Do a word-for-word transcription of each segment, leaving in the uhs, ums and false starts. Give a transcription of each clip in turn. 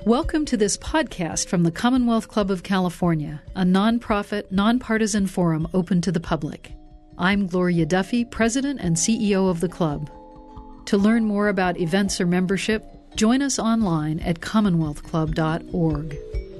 Welcome to this podcast from the Commonwealth Club of California, a nonprofit, nonpartisan forum open to the public. I'm Gloria Duffy, President and C E O of the club. To learn more about events or membership, join us online at commonwealth club dot org.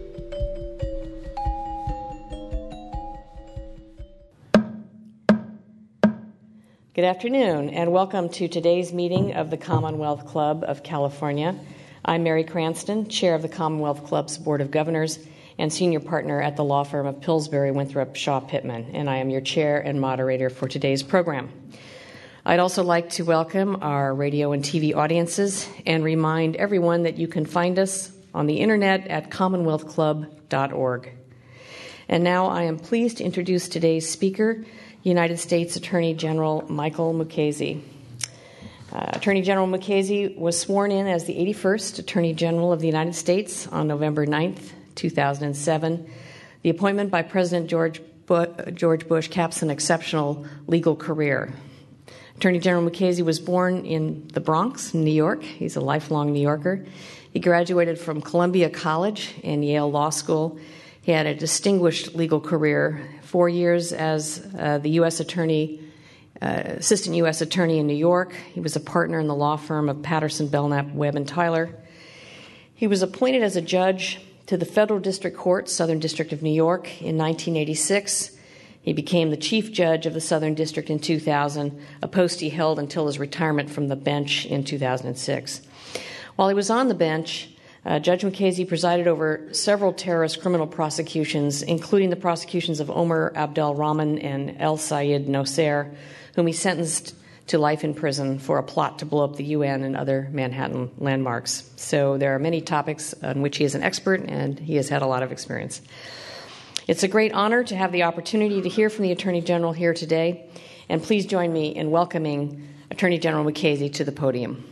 Good afternoon, and welcome to today's meeting of the Commonwealth Club of California. I'm Mary Cranston, Chair of the Commonwealth Club's Board of Governors and Senior Partner at the law firm of Pillsbury, Winthrop, Shaw, Pittman, and I am your Chair and Moderator for today's program. I'd also like to welcome our radio and T V audiences and remind everyone that you can find us on the internet at commonwealth club dot org. And now I am pleased to introduce today's speaker, United States Attorney General Michael Mukasey. Uh, Attorney General Mukasey was sworn in as the eighty-first Attorney General of the United States on November ninth, two thousand seven. The appointment by President George Bush, George Bush caps an exceptional legal career. Attorney General Mukasey was born in the Bronx, New York. He's a lifelong New Yorker. He graduated from Columbia College and Yale Law School. He had a distinguished legal career, four years as uh, the U S Attorney Uh, Assistant U S Attorney in New York. He was a partner in the law firm of Patterson, Belknap, Webb, and Tyler. He was appointed as a judge to the Federal District Court, Southern District of New York, in nineteen eighty-six. He became the Chief Judge of the Southern District in two thousand, a post he held until his retirement from the bench in two thousand six. While he was on the bench, uh, Judge Mukasey presided over several terrorist criminal prosecutions, including the prosecutions of Omar Abdel Rahman and El Sayed Nosair, whom he sentenced to life in prison for a plot to blow up the U N and other Manhattan landmarks. So there are many topics on which he is an expert, and he has had a lot of experience. It's a great honor to have the opportunity to hear from the Attorney General here today, and please join me in welcoming Attorney General Mukasey to the podium.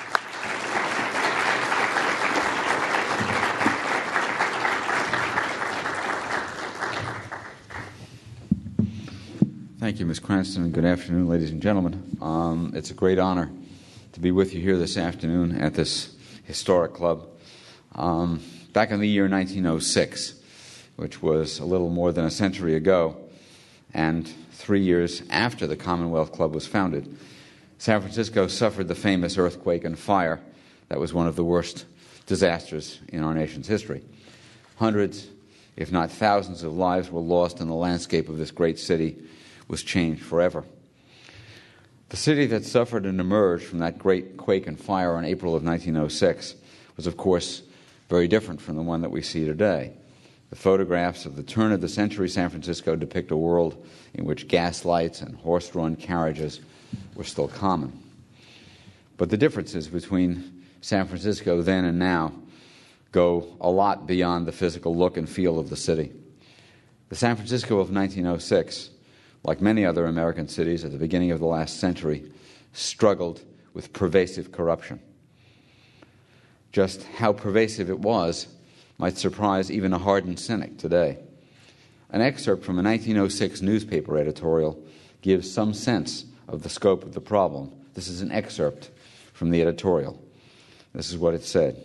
Thank you, Miz Cranston, and good afternoon, ladies and gentlemen. Um, it's a great honor to be with you here this afternoon at this historic club. Um, back in the year nineteen oh six, which was a little more than a century ago, and three years after the Commonwealth Club was founded, San Francisco suffered the famous earthquake and fire that was one of the worst disasters in our nation's history. Hundreds, if not thousands, of lives were lost, and the landscape of this great city was changed forever. The city that suffered and emerged from that great quake and fire in April of nineteen oh six was, of course, very different from the one that we see today. The photographs of the turn-of-the-century San Francisco depict a world in which gas lights and horse-drawn carriages were still common. But the differences between San Francisco then and now go a lot beyond the physical look and feel of the city. The San Francisco of nineteen oh six, like many other American cities at the beginning of the last century, struggled with pervasive corruption. Just how pervasive it was might surprise even a hardened cynic today. An excerpt from a nineteen oh six newspaper editorial gives some sense of the scope of the problem. This is an excerpt from the editorial. This is what it said.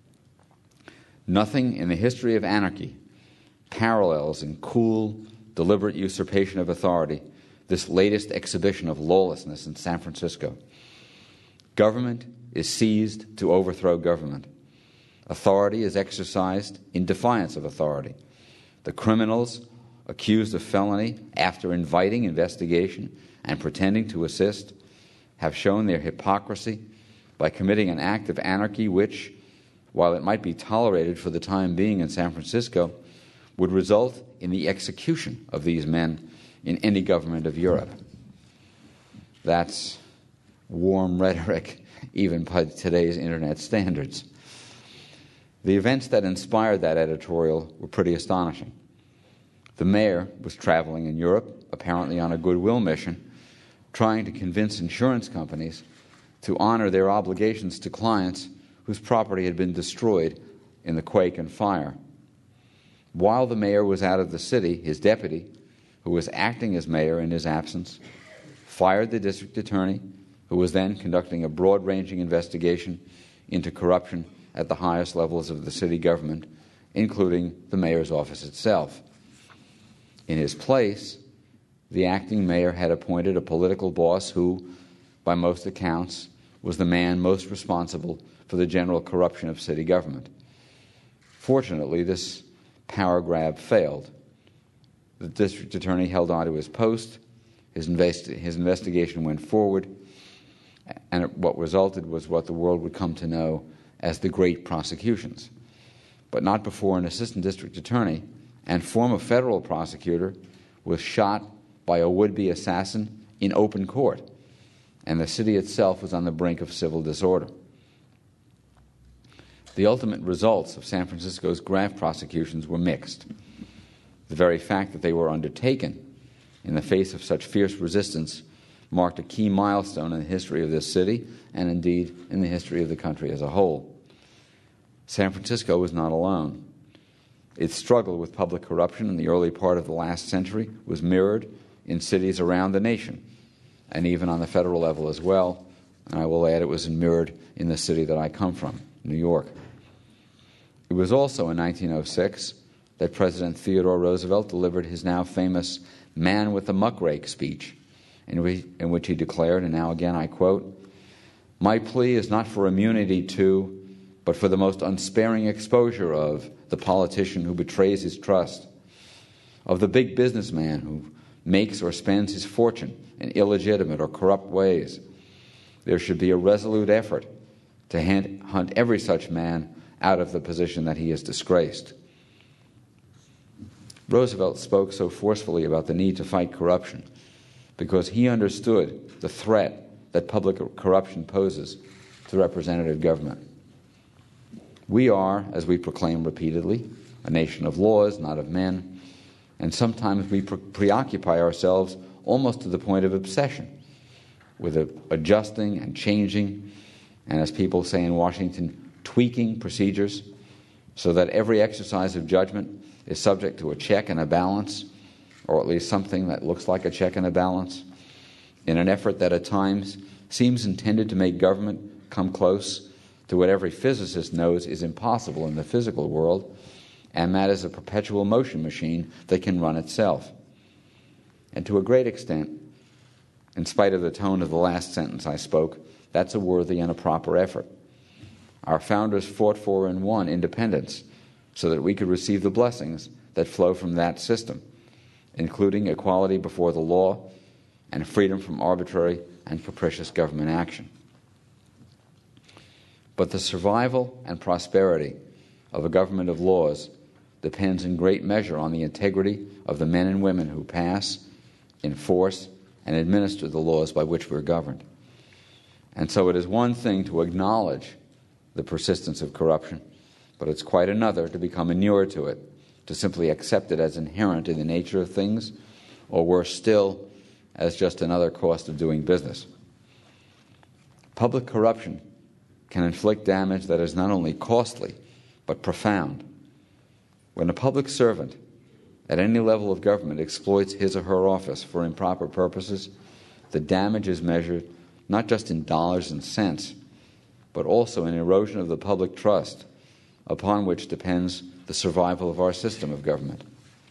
"Nothing in the history of anarchy parallels in cool, deliberate usurpation of authority this latest exhibition of lawlessness in San Francisco. Government is seized to overthrow government. Authority is exercised in defiance of authority. The criminals accused of felony, after inviting investigation and pretending to assist, have shown their hypocrisy by committing an act of anarchy which, while it might be tolerated for the time being in San Francisco, would result in the execution of these men in any government of Europe." That's warm rhetoric, even by today's internet standards. The events that inspired that editorial were pretty astonishing. The mayor was traveling in Europe, apparently on a goodwill mission, trying to convince insurance companies to honor their obligations to clients whose property had been destroyed in the quake and fire. While the mayor was out of the city, his deputy, who was acting as mayor in his absence, fired the district attorney, who was then conducting a broad-ranging investigation into corruption at the highest levels of the city government, including the mayor's office itself. In his place, the acting mayor had appointed a political boss who, by most accounts, was the man most responsible for the general corruption of city government. Fortunately, this power grab failed. The district attorney held on to his post, his, investi- his investigation went forward, and what resulted was what the world would come to know as the Great Prosecutions. But not before an assistant district attorney and former federal prosecutor was shot by a would-be assassin in open court, and the city itself was on the brink of civil disorder. The ultimate results of San Francisco's graft prosecutions were mixed. The very fact that they were undertaken in the face of such fierce resistance marked a key milestone in the history of this city and indeed in the history of the country as a whole. San Francisco was not alone. Its struggle with public corruption in the early part of the last century was mirrored in cities around the nation, and even on the federal level as well. And I will add it was mirrored in the city that I come from, New York. It was also in nineteen oh six that President Theodore Roosevelt delivered his now famous Man with the Muckrake speech, in which, in which he declared, and now again I quote, "My plea is not for immunity to, but for the most unsparing exposure of the politician who betrays his trust, of the big businessman who makes or spends his fortune in illegitimate or corrupt ways. There should be a resolute effort to hand, hunt every such man out of the position that he has disgraced." Roosevelt spoke so forcefully about the need to fight corruption because he understood the threat that public corruption poses to representative government. We are, as we proclaim repeatedly, a nation of laws, not of men, and sometimes we pre- preoccupy ourselves almost to the point of obsession with a, adjusting and changing, and as people say in Washington, tweaking procedures so that every exercise of judgment is subject to a check and a balance, or at least something that looks like a check and a balance, in an effort that at times seems intended to make government come close to what every physicist knows is impossible in the physical world, and that is a perpetual motion machine that can run itself. And to a great extent, in spite of the tone of the last sentence I spoke, that's a worthy and a proper effort. Our founders fought for and won independence so that we could receive the blessings that flow from that system, including equality before the law and freedom from arbitrary and capricious government action. But the survival and prosperity of a government of laws depends in great measure on the integrity of the men and women who pass, enforce, and administer the laws by which we're governed. And so it is one thing to acknowledge the persistence of corruption, but it's quite another to become inured to it, to simply accept it as inherent in the nature of things, or worse still, as just another cost of doing business. Public corruption can inflict damage that is not only costly, but profound. When a public servant at any level of government exploits his or her office for improper purposes, the damage is measured not just in dollars and cents, but also in erosion of the public trust upon which depends the survival of our system of government.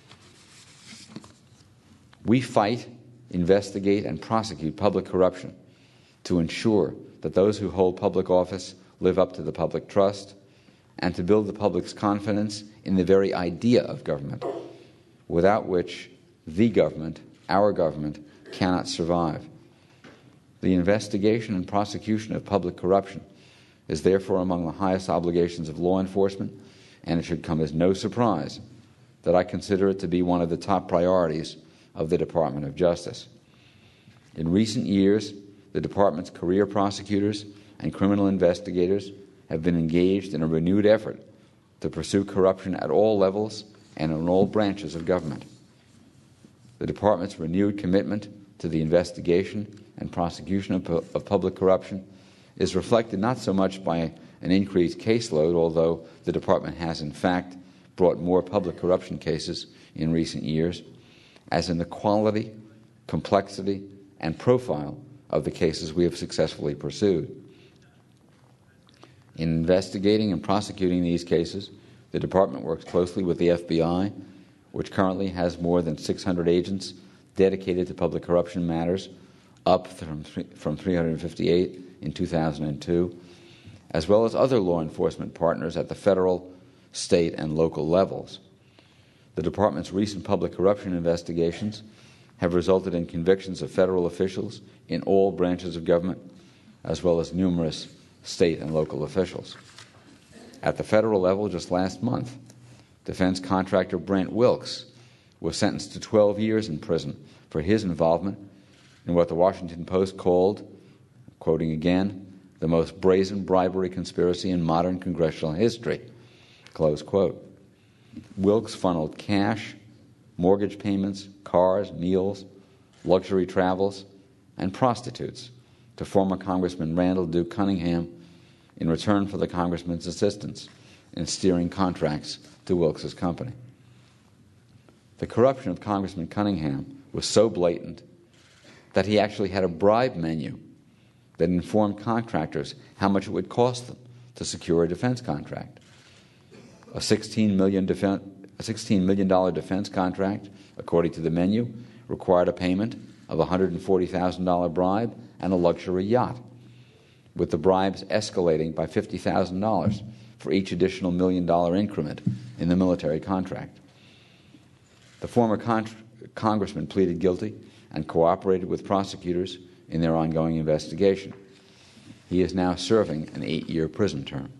We fight, investigate, and prosecute public corruption to ensure that those who hold public office live up to the public trust and to build the public's confidence in the very idea of government, without which the government, our government, cannot survive. The investigation and prosecution of public corruption is therefore among the highest obligations of law enforcement, and it should come as no surprise that I consider it to be one of the top priorities of the Department of Justice. In recent years, the Department's career prosecutors and criminal investigators have been engaged in a renewed effort to pursue corruption at all levels and in all branches of government. The Department's renewed commitment to the investigation and prosecution of, pu- of public corruption is reflected not so much by an increased caseload, although the Department has in fact brought more public corruption cases in recent years, as in the quality, complexity, and profile of the cases we have successfully pursued. In investigating and prosecuting these cases, the Department works closely with the F B I, which currently has more than six hundred agents dedicated to public corruption matters, up from, from three hundred fifty-eight in two thousand two, as well as other law enforcement partners at the federal, state, and local levels. The Department's recent public corruption investigations have resulted in convictions of federal officials in all branches of government, as well as numerous state and local officials. At the federal level, just last month, defense contractor Brent Wilkes was sentenced to twelve years in prison for his involvement in what the Washington Post called, quoting again, the most brazen bribery conspiracy in modern congressional history, close quote. Wilkes funneled cash, mortgage payments, cars, meals, luxury travels, and prostitutes to former Congressman Randall Duke Cunningham in return for the congressman's assistance in steering contracts to Wilkes' company. The corruption of Congressman Cunningham was so blatant that he actually had a bribe menu that informed contractors how much it would cost them to secure a defense contract. A sixteen million dollars defen- a sixteen million dollars defense contract, according to the menu, required a payment of a one hundred forty thousand dollars bribe and a luxury yacht, with the bribes escalating by fifty thousand dollars for each additional million-dollar increment in the military contract. The former con- congressman pleaded guilty and cooperated with prosecutors in their ongoing investigation. He is now serving an eight-year prison term.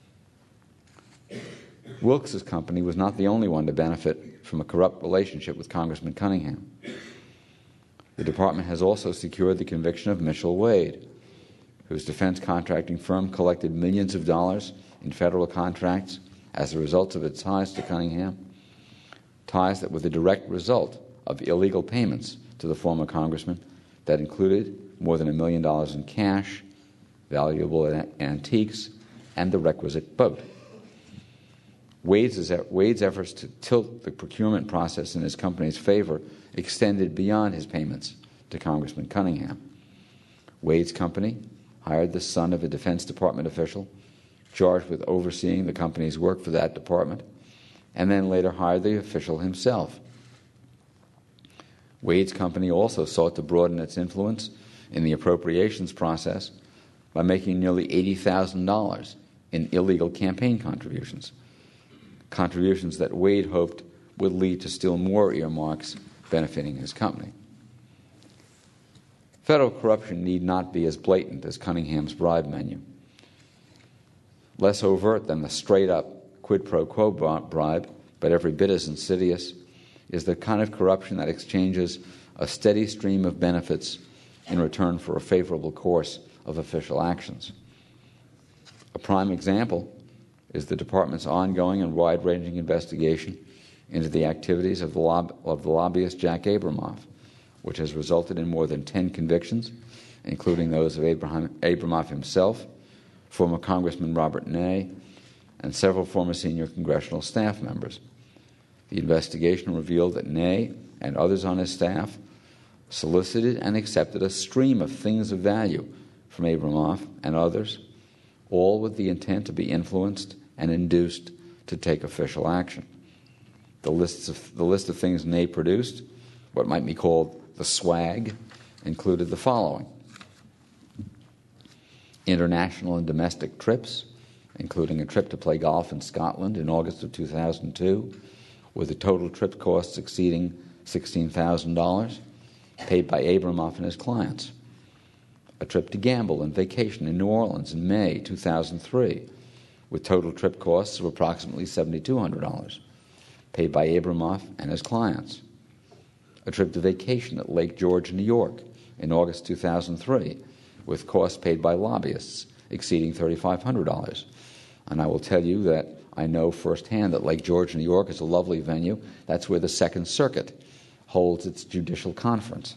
Wilkes' company was not the only one to benefit from a corrupt relationship with Congressman Cunningham. The department has also secured the conviction of Mitchell Wade, whose defense contracting firm collected millions of dollars in federal contracts as a result of its ties to Cunningham, ties that were the direct result of illegal payments to the former congressman that included more than a million dollars in cash, valuable antiques, and the requisite boat. Wade's, Wade's efforts to tilt the procurement process in his company's favor extended beyond his payments to Congressman Cunningham. Wade's company hired the son of a Defense Department official charged with overseeing the company's work for that department, and then later hired the official himself. Wade's company also sought to broaden its influence in the appropriations process by making nearly eighty thousand dollars in illegal campaign contributions, contributions that Wade hoped would lead to still more earmarks benefiting his company. Federal corruption need not be as blatant as Cunningham's bribe menu. Less overt than the straight-up quid pro quo bribe, but every bit as insidious, is the kind of corruption that exchanges a steady stream of benefits in return for a favorable course of official actions. A prime example is the Department's ongoing and wide-ranging investigation into the activities of the, lob- of the lobbyist Jack Abramoff, which has resulted in more than ten convictions, including those of Abraham, Abramoff himself, former Congressman Robert Ney, and several former senior congressional staff members. The investigation revealed that Ney and others on his staff solicited and accepted a stream of things of value from Abramoff and others, all with the intent to be influenced and induced to take official action. The lists of, the list of things Ney produced, what might be called the swag, included the following: international and domestic trips, including a trip to play golf in Scotland in August of two thousand two, with a total trip cost exceeding sixteen thousand dollars, paid by Abramoff and his clients. A trip to gamble and vacation in New Orleans in May two thousand three, with total trip costs of approximately seven thousand two hundred dollars, paid by Abramoff and his clients. A trip to vacation at Lake George, New York in August two thousand three, with costs paid by lobbyists exceeding three thousand five hundred dollars. And I will tell you that I know firsthand that Lake George, New York is a lovely venue. That's where the Second Circuit holds its judicial conference.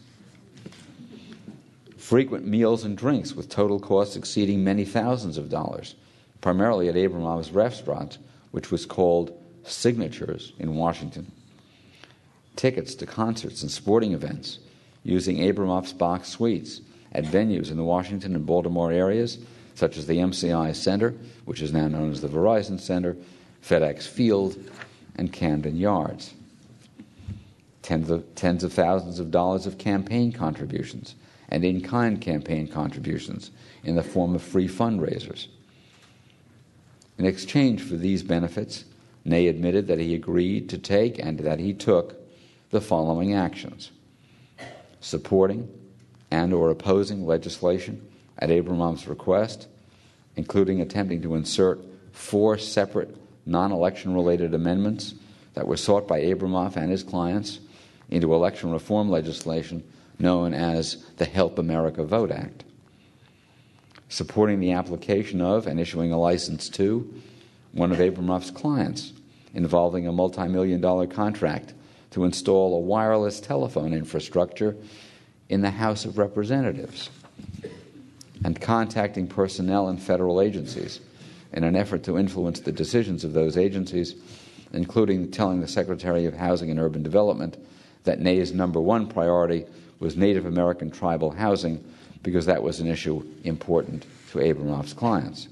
Frequent meals and drinks with total costs exceeding many thousands of dollars, primarily at Abramoff's restaurant, which was called Signatures in Washington. Tickets to concerts and sporting events using Abramoff's box suites at venues in the Washington and Baltimore areas such as the M C I Center, which is now known as the Verizon Center, FedEx Field, and Camden Yards. Tens of, tens of thousands of dollars of campaign contributions and in-kind campaign contributions in the form of free fundraisers. In exchange for these benefits, Ney admitted that he agreed to take and that he took the following actions: supporting and or opposing legislation at Abramoff's request, including attempting to insert four separate non-election-related amendments that were sought by Abramoff and his clients into election reform legislation known as the Help America Vote Act, supporting the application of and issuing a license to one of Abramoff's clients involving a multi-million dollar contract to install a wireless telephone infrastructure in the House of Representatives, and contacting personnel in federal agencies in an effort to influence the decisions of those agencies, including telling the Secretary of Housing and Urban Development that Ney's number one priority was Native American tribal housing because that was an issue important to Abramoff's clients.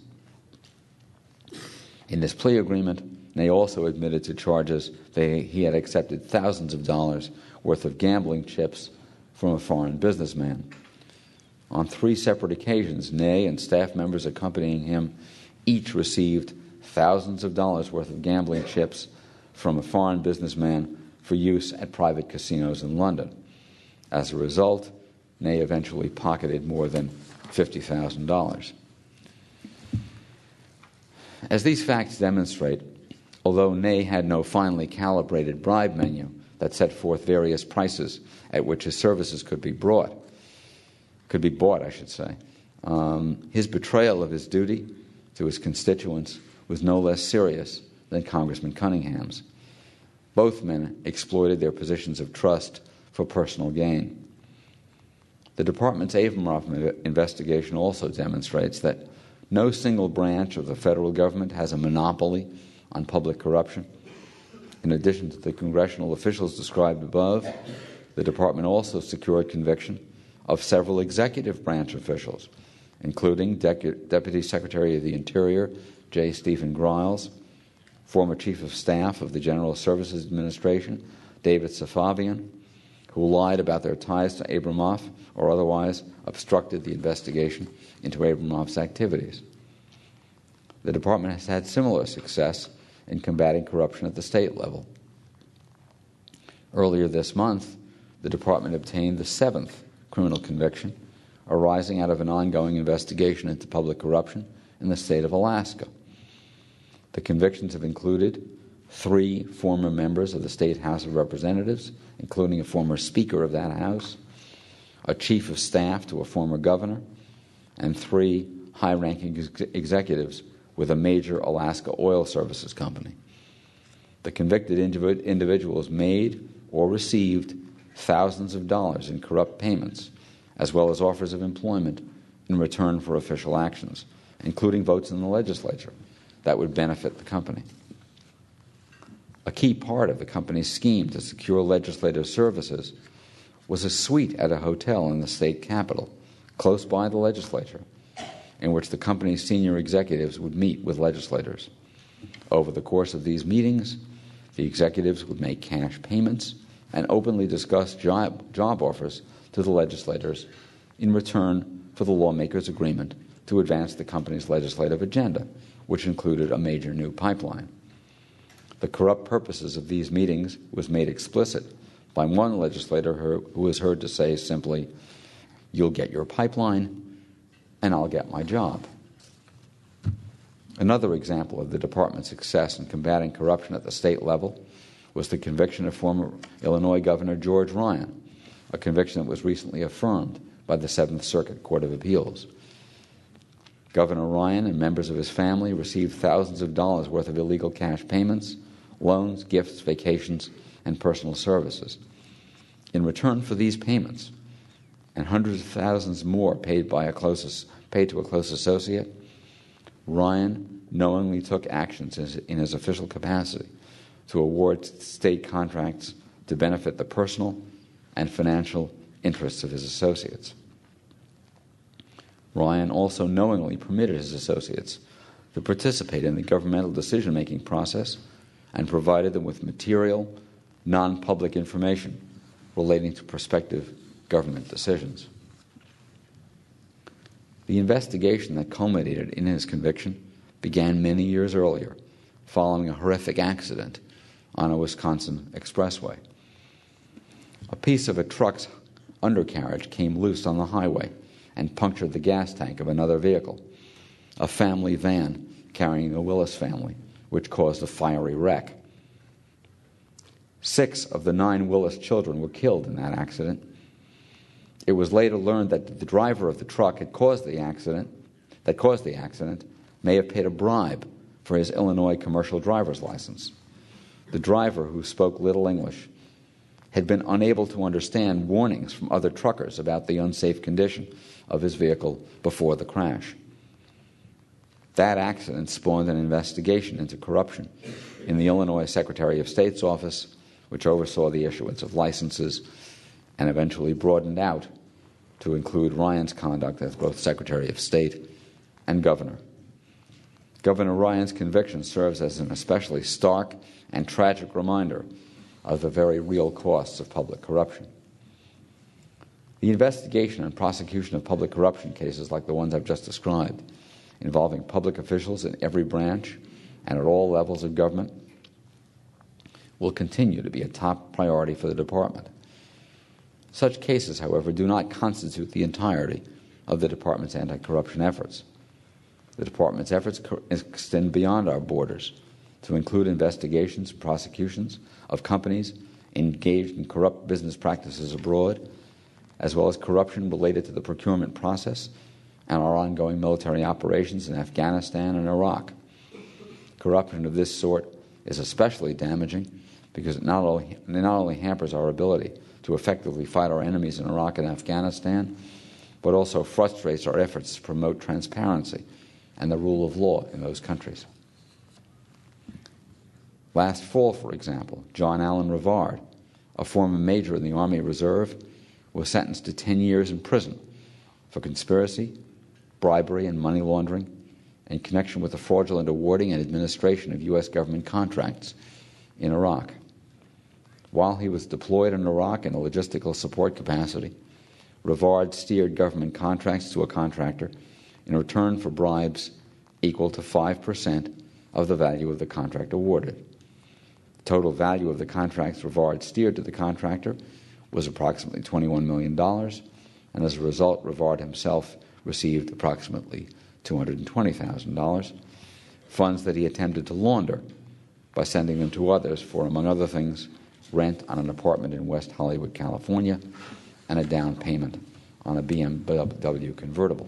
In this plea agreement, Ney also admitted to charges that he had accepted thousands of dollars worth of gambling chips from a foreign businessman. On three separate occasions, Ney and staff members accompanying him each received thousands of dollars worth of gambling chips from a foreign businessman for use at private casinos in London. As a result, Ney eventually pocketed more than fifty thousand dollars. As these facts demonstrate, although Ney had no finely calibrated bribe menu that set forth various prices at which his services could be brought, could be bought, I should say, um, his betrayal of his duty to his constituents was no less serious than Congressman Cunningham's. Both men exploited their positions of trust for personal gain. The Department's Abramoff investigation also demonstrates that no single branch of the federal government has a monopoly on public corruption. In addition to the congressional officials described above, the Department also secured conviction of several executive branch officials, including De- Deputy Secretary of the Interior J. Stephen Griles, former Chief of Staff of the General Services Administration David Safavian, who lied about their ties to Abramoff or otherwise obstructed the investigation into Abramoff's activities. The Department has had similar success in combating corruption at the state level. Earlier this month, the Department obtained the seventh criminal conviction arising out of an ongoing investigation into public corruption in the state of Alaska. The convictions have included three former members of the State House of Representatives, including a former Speaker of that House, a Chief of Staff to a former governor, and three high-ranking ex- executives with a major Alaska oil services company. The convicted individ- individuals made or received thousands of dollars in corrupt payments, as well as offers of employment in return for official actions, including votes in the legislature that would benefit the company. A key part of the company's scheme to secure legislative services was a suite at a hotel in the state capital, close by the legislature, in which the company's senior executives would meet with legislators. Over the course of these meetings, the executives would make cash payments and openly discuss job, job offers to the legislators in return for the lawmakers' agreement to advance the company's legislative agenda, which included a major new pipeline. The corrupt purposes of these meetings was made explicit by one legislator who was heard to say simply, "You'll get your pipeline, and I'll get my job." Another example of the Department's success in combating corruption at the state level was the conviction of former Illinois Governor George Ryan, a conviction that was recently affirmed by the Seventh Circuit Court of Appeals. Governor Ryan and members of his family received thousands of dollars worth of illegal cash payments, loans, gifts, vacations, and personal services. In return for these payments, and hundreds of thousands more paid by a close, paid to a close associate, Ryan knowingly took actions in his official capacity to award state contracts to benefit the personal and financial interests of his associates. Ryan also knowingly permitted his associates to participate in the governmental decision-making process and provided them with material, non-public information relating to prospective government decisions. The investigation that culminated in his conviction began many years earlier, following a horrific accident on a Wisconsin expressway. A piece of a truck's undercarriage came loose on the highway and punctured the gas tank of another vehicle, a family van carrying the Willis family, which caused a fiery wreck. Six of the nine Willis children were killed in that accident. It was later learned that the driver of the truck had caused the accident, that caused the accident may have paid a bribe for his Illinois commercial driver's license. The driver, who spoke little English, had been unable to understand warnings from other truckers about the unsafe condition of his vehicle before the crash. That accident spawned an investigation into corruption in the Illinois Secretary of State's office, which oversaw the issuance of licenses and eventually broadened out to include Ryan's conduct as both Secretary of State and Governor. Governor Ryan's conviction serves as an especially stark and tragic reminder of the very real costs of public corruption. The investigation and prosecution of public corruption cases like the ones I've just described, involving public officials in every branch and at all levels of government, will continue to be a top priority for the department. Such cases, however, do not constitute the entirety of the department's anti-corruption efforts. The department's efforts co- extend beyond our borders to include investigations and prosecutions of companies engaged in corrupt business practices abroad, as well as corruption related to the procurement process and our ongoing military operations in Afghanistan and Iraq. Corruption of this sort is especially damaging because it not only, it not only hampers our ability to effectively fight our enemies in Iraq and Afghanistan, but also frustrates our efforts to promote transparency and the rule of law in those countries. Last fall, for example, John Allen Rivard, a former major in the Army Reserve, was sentenced to ten years in prison for conspiracy, bribery, and money laundering in connection with the fraudulent awarding and administration of U S government contracts in Iraq. While he was deployed in Iraq in a logistical support capacity, Rivard steered government contracts to a contractor in return for bribes equal to five percent of the value of the contract awarded. The total value of the contracts Rivard steered to the contractor was approximately twenty-one million dollars, and as a result, Rivard himself received approximately two hundred twenty thousand dollars, funds that he attempted to launder by sending them to others for, among other things, rent on an apartment in West Hollywood, California, and a down payment on a B M W convertible.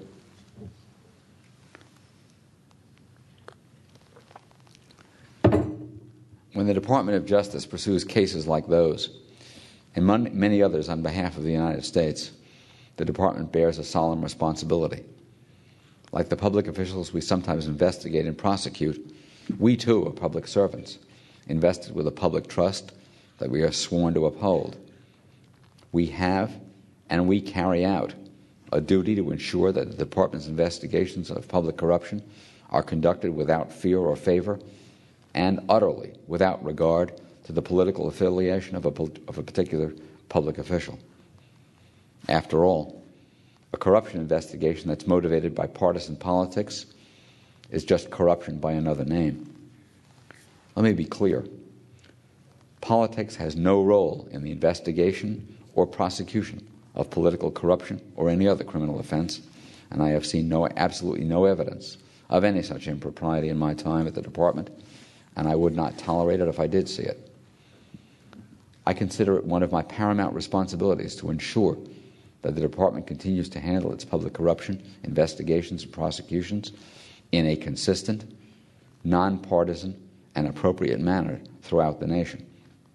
When the Department of Justice pursues cases like those, and many others on behalf of the United States, the Department bears a solemn responsibility. Like the public officials we sometimes investigate and prosecute, we too are public servants, invested with a public trust that we are sworn to uphold. We have and we carry out a duty to ensure that the Department's investigations of public corruption are conducted without fear or favor and utterly without regard to the political affiliation of a, of a particular public official. After all, a corruption investigation that's motivated by partisan politics is just corruption by another name. Let me be clear. Politics has no role in the investigation or prosecution of political corruption or any other criminal offense, and I have seen no, absolutely no evidence of any such impropriety in my time at the Department, and I would not tolerate it if I did see it. I consider it one of my paramount responsibilities to ensure that the Department continues to handle its public corruption investigations and prosecutions in a consistent, nonpartisan, and appropriate manner throughout the nation.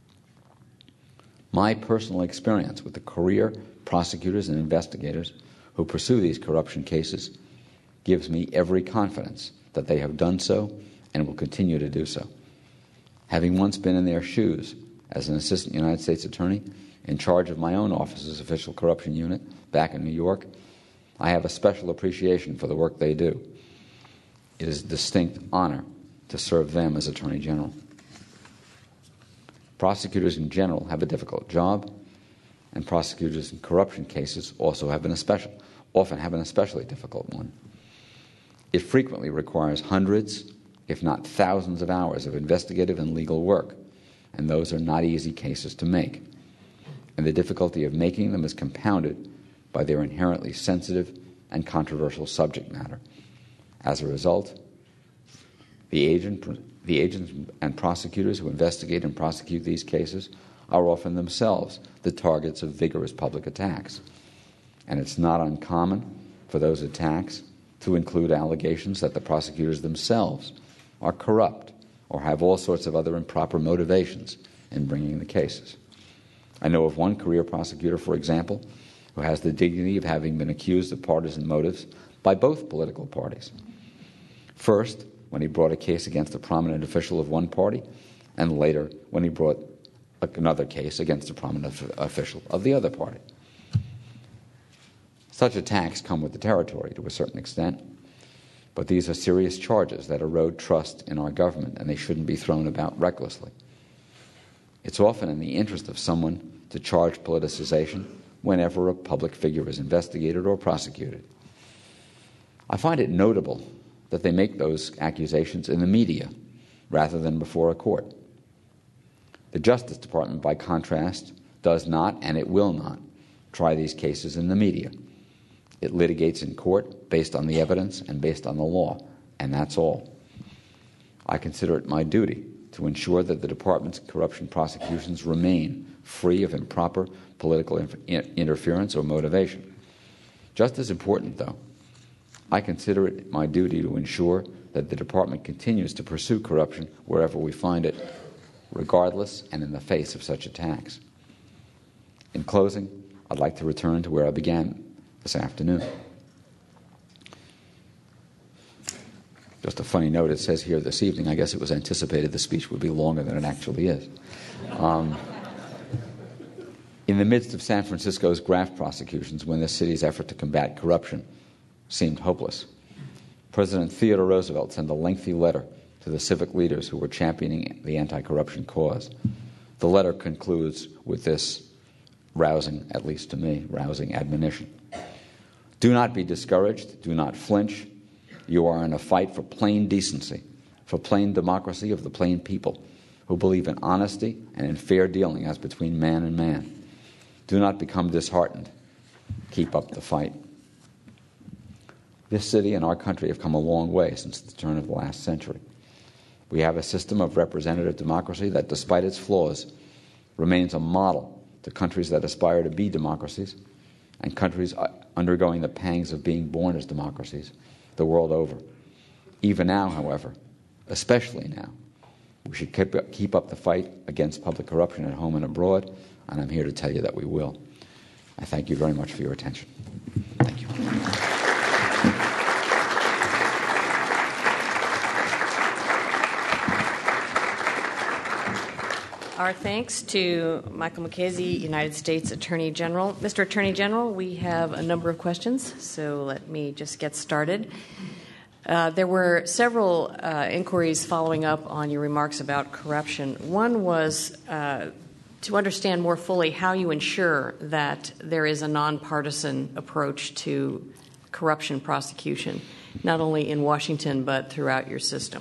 My personal experience with the career prosecutors and investigators who pursue these corruption cases gives me every confidence that they have done so and will continue to do so. Having once been in their shoes as an assistant United States attorney in charge of my own office's official corruption unit back in New York, I have a special appreciation for the work they do. It is a distinct honor to serve them as Attorney General. Prosecutors in general have a difficult job, and prosecutors in corruption cases also have an especial, often have an especially difficult one. It frequently requires hundreds, if not thousands of hours of investigative and legal work, and those are not easy cases to make. And the difficulty of making them is compounded by their inherently sensitive and controversial subject matter. As a result, the agent, the agents and prosecutors who investigate and prosecute these cases are often themselves the targets of vigorous public attacks. And it's not uncommon for those attacks to include allegations that the prosecutors themselves are corrupt or have all sorts of other improper motivations in bringing the cases. I know of one career prosecutor, for example, who has the dignity of having been accused of partisan motives by both political parties. First, when he brought a case against a prominent official of one party, and later when he brought another case against a prominent official of the other party. Such attacks come with the territory to a certain extent, but these are serious charges that erode trust in our government, and they shouldn't be thrown about recklessly. It's often in the interest of someone to charge politicization whenever a public figure is investigated or prosecuted. I find it notable that they make those accusations in the media rather than before a court. The Justice Department, by contrast, does not, and it will not, try these cases in the media. It litigates in court based on the evidence and based on the law, and that's all. I consider it my duty to ensure that the Department's corruption prosecutions remain free of improper political inf- interference or motivation. Just as important, though, I consider it my duty to ensure that the Department continues to pursue corruption wherever we find it, regardless and in the face of such attacks. In closing, I'd like to return to where I began this afternoon. Just a funny note, it says here this evening, I guess it was anticipated the speech would be longer than it actually is. Um, in the midst of San Francisco's graft prosecutions, when the city's effort to combat corruption seemed hopeless, President Theodore Roosevelt sent a lengthy letter to the civic leaders who were championing the anti-corruption cause. The letter concludes with this rousing, at least to me, rousing admonition. Do not be discouraged. Do not flinch. You are in a fight for plain decency, for plain democracy of the plain people who believe in honesty and in fair dealing as between man and man. Do not become disheartened. Keep up the fight. This city and our country have come a long way since the turn of the last century. We have a system of representative democracy that, despite its flaws, remains a model to countries that aspire to be democracies and countries undergoing the pangs of being born as democracies the world over. Even now, however, especially now, we should keep up, keep up the fight against public corruption at home and abroad, and I'm here to tell you that we will. I thank you very much for your attention. Thank you. Our thanks to Michael Mukasey, United States Attorney General. Mister Attorney General, we have a number of questions, so let me just get started. Uh, there were several uh, inquiries following up on your remarks about corruption. One was uh, to understand more fully how you ensure that there is a nonpartisan approach to corruption prosecution, not only in Washington but throughout your system.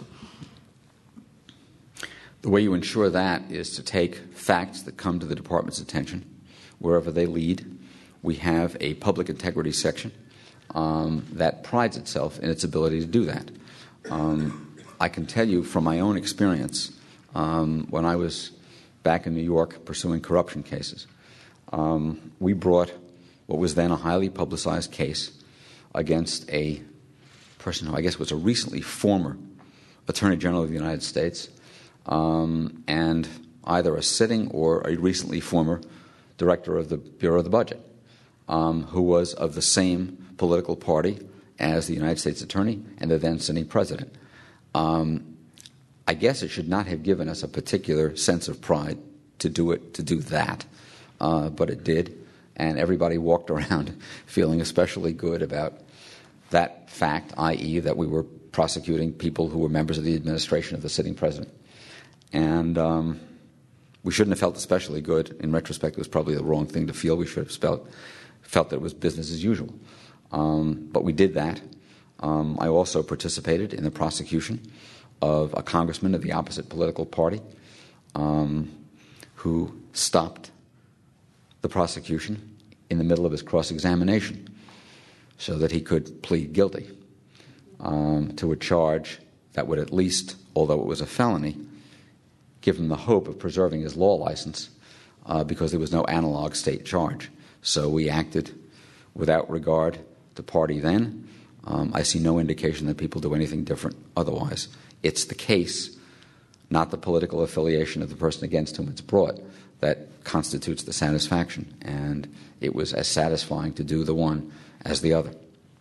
The way you ensure that is to take facts that come to the Department's attention, wherever they lead. We have a public integrity section um, that prides itself in its ability to do that. Um, I can tell you from my own experience, um, when I was back in New York pursuing corruption cases, um, we brought what was then a highly publicized case against a person who I guess was a recently former Attorney General of the United States, Um, and either a sitting or a recently former director of the Bureau of the Budget, um, who was of the same political party as the United States Attorney and the then sitting president. Um, I guess it should not have given us a particular sense of pride to do it, to do that, uh, but it did, and everybody walked around feeling especially good about that fact, that is that we were prosecuting people who were members of the administration of the sitting president. And um, we shouldn't have felt especially good. In retrospect, it was probably the wrong thing to feel. We should have felt, felt that it was business as usual. Um, but we did that. Um, I also participated in the prosecution of a congressman of the opposite political party um, who stopped the prosecution in the middle of his cross-examination so that he could plead guilty um, to a charge that would at least, although it was a felony, give him the hope of preserving his law license uh, because there was no analog state charge. So we acted without regard to party then. Um, I see no indication that people do anything different otherwise. It's the case, not the political affiliation of the person against whom it's brought, that constitutes the satisfaction. And it was as satisfying to do the one as the other.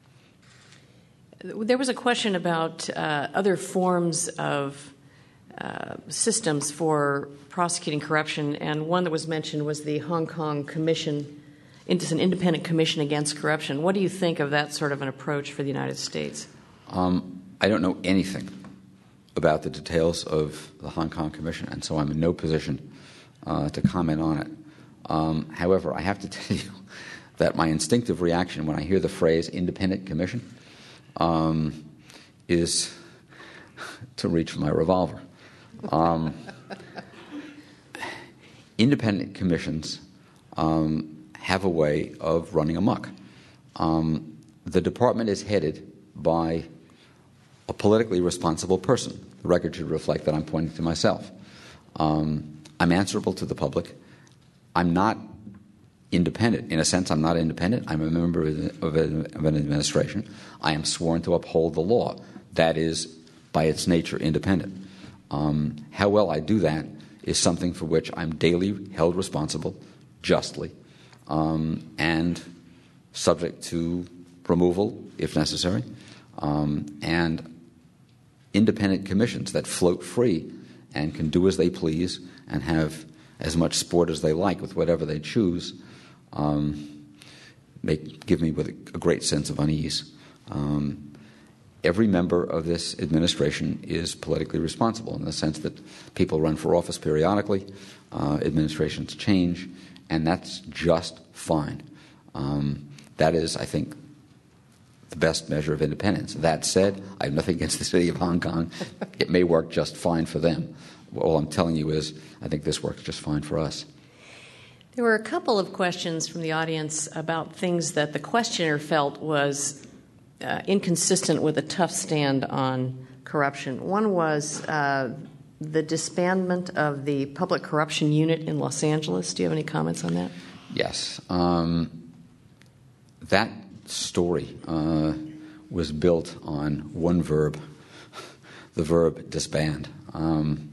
There was a question about uh, other forms of uh, systems for prosecuting corruption, and one that was mentioned was the Hong Kong Commission. It's an independent commission against corruption. What do you think of that sort of an approach for the United States? Um, I don't know anything about the details of the Hong Kong Commission, and so I'm in no position uh, to comment on it. Um, however, I have to tell you that my instinctive reaction when I hear the phrase independent commission um, is to reach for my revolver. Um, independent commissions um, have a way of running amok. Um, the department is headed by a politically responsible person. The record should reflect that I'm pointing to myself. Um, I'm answerable to the public. I'm not independent. In a sense, I'm not independent. I'm a member of, of, a, of an administration. I am sworn to uphold the law. That is, by its nature, independent. Um, how well I do that is something for which I'm daily held responsible, justly, um, and subject to removal if necessary. Um, and independent commissions that float free and can do as they please and have as much sport as they like with whatever they choose um, make, give me with a, a great sense of unease. Um, every member of this administration is politically responsible in the sense that people run for office periodically, uh, administrations change, and that's just fine. Um, that is, I think, the best measure of independence. That said, I have nothing against the city of Hong Kong. It may work just fine for them. All I'm telling you is I think this works just fine for us. There were a couple of questions from the audience about things that the questioner felt was uh, inconsistent with a tough stand on corruption. One was uh, the disbandment of the Public Corruption Unit in Los Angeles. Do you have any comments on that? Yes. Um, that story uh, was built on one verb, the verb disband. Um,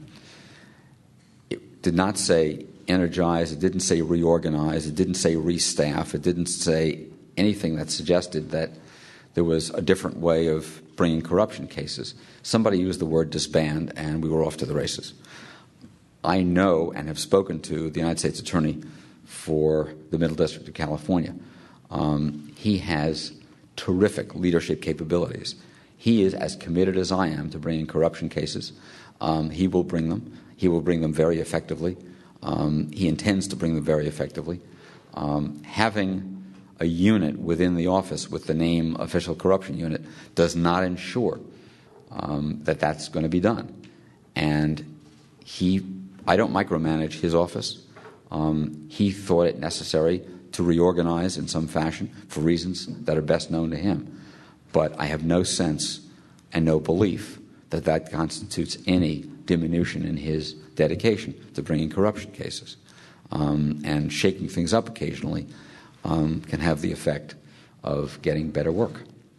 it did not say energize, it didn't say reorganize, it didn't say restaff, it didn't say anything that suggested that there was a different way of bringing corruption cases. Somebody used the word disband, and we were off to the races. I know and have spoken to the United States Attorney for the Middle District of California. Um, he has terrific leadership capabilities. He is as committed as I am to bringing corruption cases. Um, he will bring them. He will bring them very effectively. Um, he intends to bring them very effectively. Um, having a unit within the office with the name Official Corruption Unit does not ensure um, that that's going to be done. And he, I don't micromanage his office. Um, he thought it necessary to reorganize in some fashion for reasons that are best known to him. But I have no sense and no belief that that constitutes any diminution in his dedication to bringing corruption cases. Um, and shaking things up occasionally um, can have the effect of getting better work.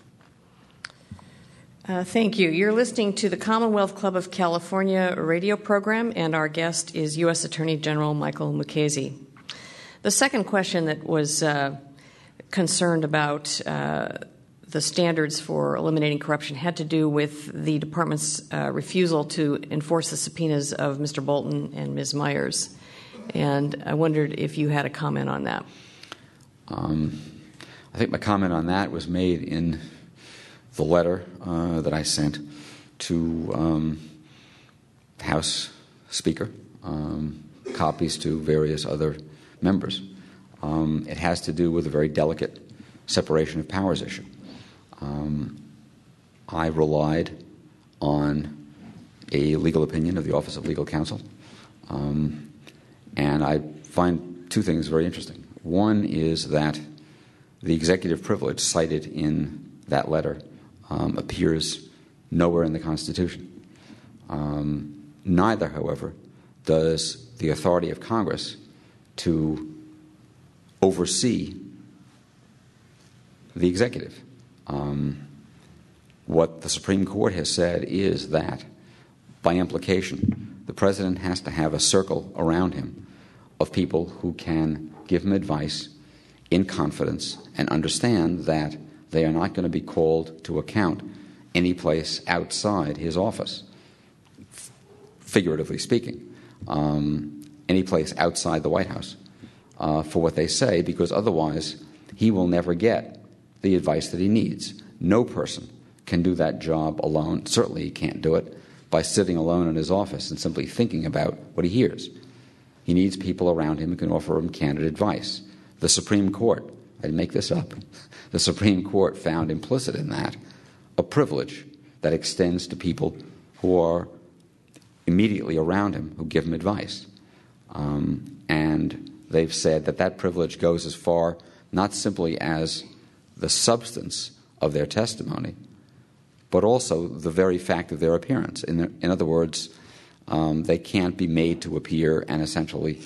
Uh, thank you. You're listening to the Commonwealth Club of California radio program, and our guest is U S Attorney General Michael Mukasey. The second question that was uh, concerned about uh, the standards for eliminating corruption had to do with the department's uh, refusal to enforce the subpoenas of Mister Bolton and Miz Myers. And I wondered if you had a comment on that. Um, I think my comment on that was made in the letter uh, that I sent to um, the House Speaker, um, copies to various other members. Um, it has to do with a very delicate separation of powers issue. Um, I relied on a legal opinion of the Office of Legal Counsel, um, and I find two things very interesting. One is that the executive privilege cited in that letter um, appears nowhere in the Constitution. Um, neither, however, does the authority of Congress to oversee the executive. Um, what the Supreme Court has said is that, by implication, the president has to have a circle around him of people who can give him advice in confidence and understand that they are not going to be called to account any place outside his office, figuratively speaking, um, any place outside the White House uh, for what they say, because otherwise he will never get the advice that he needs. No person can do that job alone. Certainly he can't do it by sitting alone in his office and simply thinking about what he hears. He needs people around him who can offer him candid advice. The Supreme Court, I didn't make this up, the Supreme Court found implicit in that a privilege that extends to people who are immediately around him, who give him advice. Um, and they've said that that privilege goes as far not simply as the substance of their testimony, but also the very fact of their appearance. In, the, in other words, um, they can't be made to appear and essentially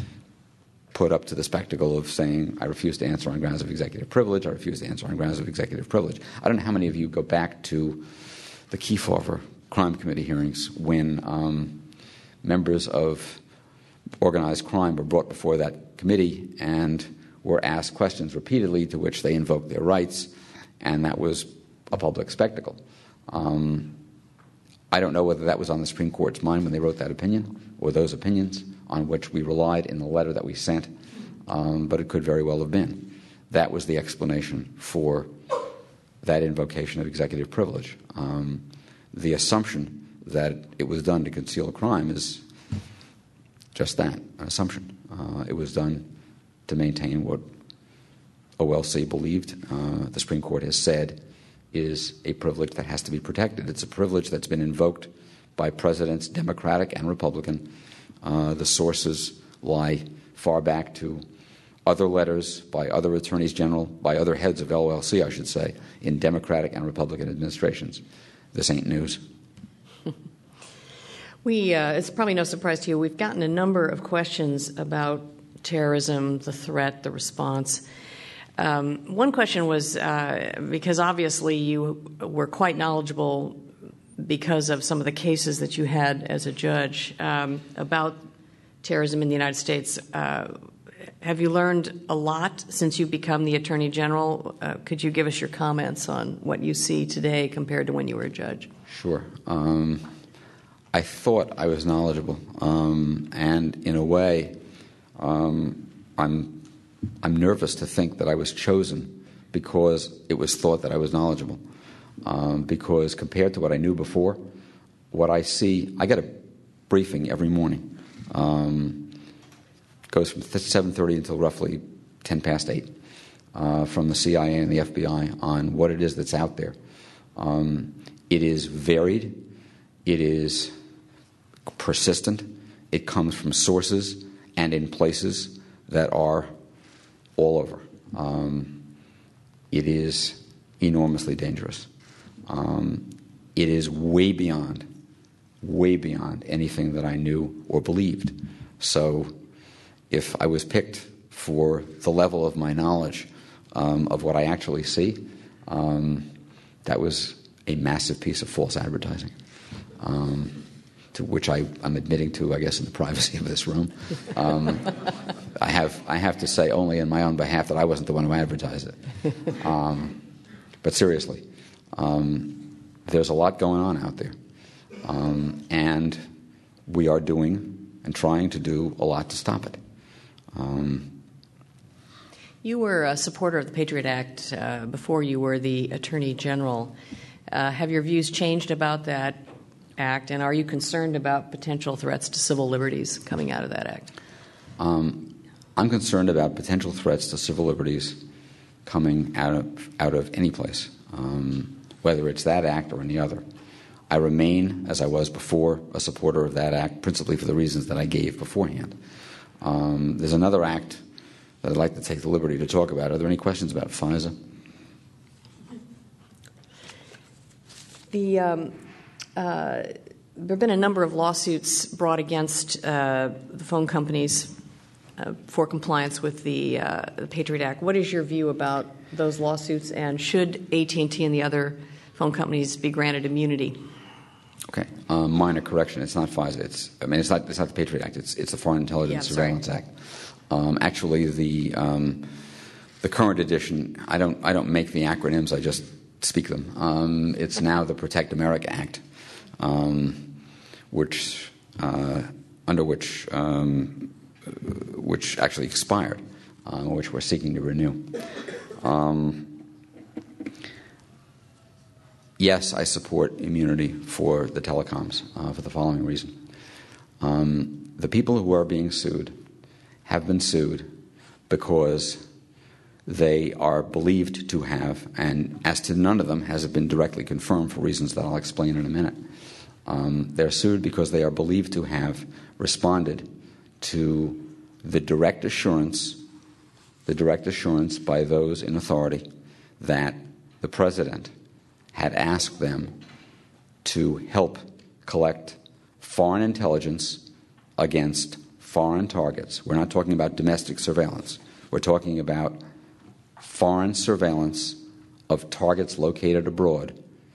put up to the spectacle of saying, I refuse to answer on grounds of executive privilege, I refuse to answer on grounds of executive privilege. I don't know how many of you go back to the Kefauver Crime Committee hearings when um, members of organized crime were brought before that committee and were asked questions repeatedly to which they invoked their rights, and that was a public spectacle. Um, I don't know whether that was on the Supreme Court's mind when they wrote that opinion, or those opinions on which we relied in the letter that we sent, um, but it could very well have been. That was the explanation for that invocation of executive privilege. Um, the assumption that it was done to conceal a crime is just that, an assumption. Uh, it was done to maintain what O L C believed, uh, the Supreme Court has said, is a privilege that has to be protected. It's a privilege that's been invoked by presidents, Democratic and Republican. Uh, the sources lie far back to other letters by other attorneys general, by other heads of O L C, I should say, in Democratic and Republican administrations. This ain't news. We, uh, it's probably no surprise to you, we've gotten a number of questions about terrorism, the threat, the response. Um, one question was, uh, because obviously you were quite knowledgeable because of some of the cases that you had as a judge um, about terrorism in the United States. Uh, have you learned a lot since you've become the Attorney General? Uh, could you give us your comments on what you see today compared to when you were a judge? Sure. Um, I thought I was knowledgeable, um, and in a way, um, I'm I'm nervous to think that I was chosen because it was thought that I was knowledgeable. Um, because compared to what I knew before, what I see, I get a briefing every morning. Um, it goes from seven thirty until roughly ten past eight uh, from the C I A and the F B I on what it is that's out there. Um, it is varied. It is persistent. It comes from sources and in places that are all over. Um, it is enormously dangerous. Um, it is way beyond, way beyond anything that I knew or believed. So if I was picked for the level of my knowledge um, of what I actually see, um, that was a massive piece of false advertising, um, to which I, I'm admitting to, I guess, in the privacy of this room. Um, I have I have to say only in my own behalf that I wasn't the one who advertised it. Um, but seriously, um, there's a lot going on out there. Um, and we are doing and trying to do a lot to stop it. Um, You were a supporter of the Patriot Act uh, before you were the Attorney General. Uh, have your views changed about that act, and are you concerned about potential threats to civil liberties coming out of that act? Um, I'm concerned about potential threats to civil liberties coming out of out of any place, um, whether it's that act or any other. I remain, as I was before, a supporter of that act, principally for the reasons that I gave beforehand. Um, there's another act that I'd like to take the liberty to talk about. Are there any questions about FISA? The, um, uh, there have been a number of lawsuits brought against uh, the phone companies uh, for compliance with the, uh, the Patriot Act. What is your view about those lawsuits, and should A T and T and the other phone companies be granted immunity? Okay, um, minor correction. It's not FISA. It's I mean, it's not. It's not the Patriot Act. It's it's the Foreign Intelligence yeah, Surveillance sorry. Act. Um, actually, the um, the current edition. I don't. I don't make the acronyms. I just speak them. Um, it's now the Protect America Act, um, which uh, under which um, which actually expired, um, which we're seeking to renew. Um, Yes, I support immunity for the telecoms uh, for the following reason. Um, the people who are being sued have been sued because they are believed to have, and as to none of them has it been directly confirmed for reasons that I'll explain in a minute. Um, they're sued because they are believed to have responded to the direct assurance, the direct assurance by those in authority that the president had asked them to help collect foreign intelligence against foreign targets. We're not talking about domestic surveillance. We're talking about foreign surveillance of targets located abroad,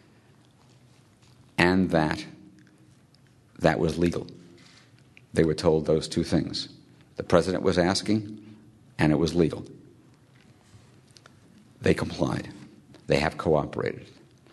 and that that was legal. They were told those two things. The president was asking, and it was legal. They complied. They have cooperated.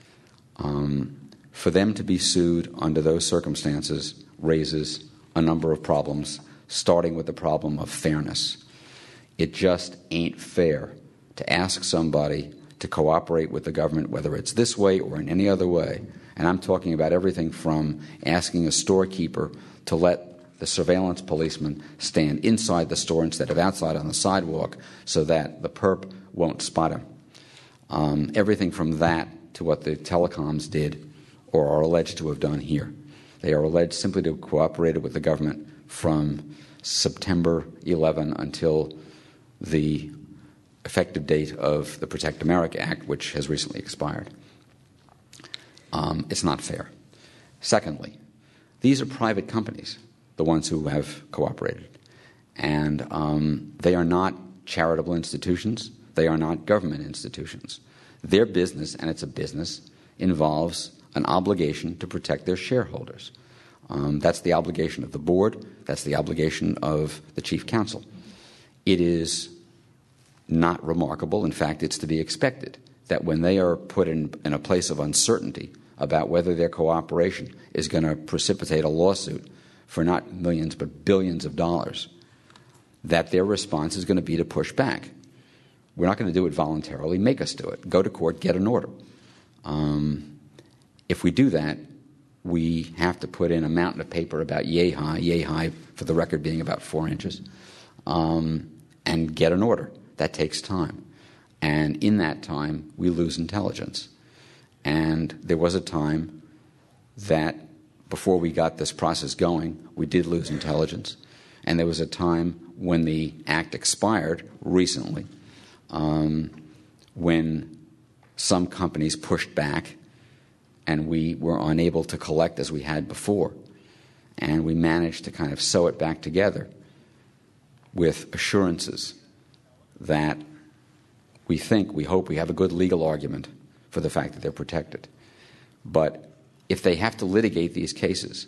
Um, for them to be sued under those circumstances raises a number of problems, starting with the problem of fairness. It just ain't fair to ask somebody to cooperate with the government, whether it's this way or in any other way. And I'm talking about everything from asking a storekeeper to let the surveillance policeman stand inside the store instead of outside on the sidewalk so that the perp won't spot him. Um, everything from that to what the telecoms did or are alleged to have done here. They are alleged simply to have cooperated with the government from September eleventh until the effective date of the Protect America Act, which has recently expired. Um, it's not fair. Secondly, these are private companies, the ones who have cooperated. And um, they are not charitable institutions. They are not government institutions. Their business, and it's a business, involves an obligation to protect their shareholders. Um, that's the obligation of the board. That's the obligation of the chief counsel. It is not remarkable. In fact, it's to be expected that when they are put in, in a place of uncertainty about whether their cooperation is going to precipitate a lawsuit for not millions but billions of dollars, that their response is going to be to push back. We're not going to do it voluntarily. Make us do it. Go to court, get an order. Um, if we do that, we have to put in a mountain of paper about yay high, yay high for the record being about four inches, um, and get an order. That takes time. And in that time, we lose intelligence. And there was a time that before we got this process going, we did lose intelligence. And there was a time when the act expired recently, Um, when some companies pushed back and we were unable to collect as we had before. And we managed to kind of sew it back together with assurances that we think, we hope we have a good legal argument for the fact that they're protected. But if they have to litigate these cases,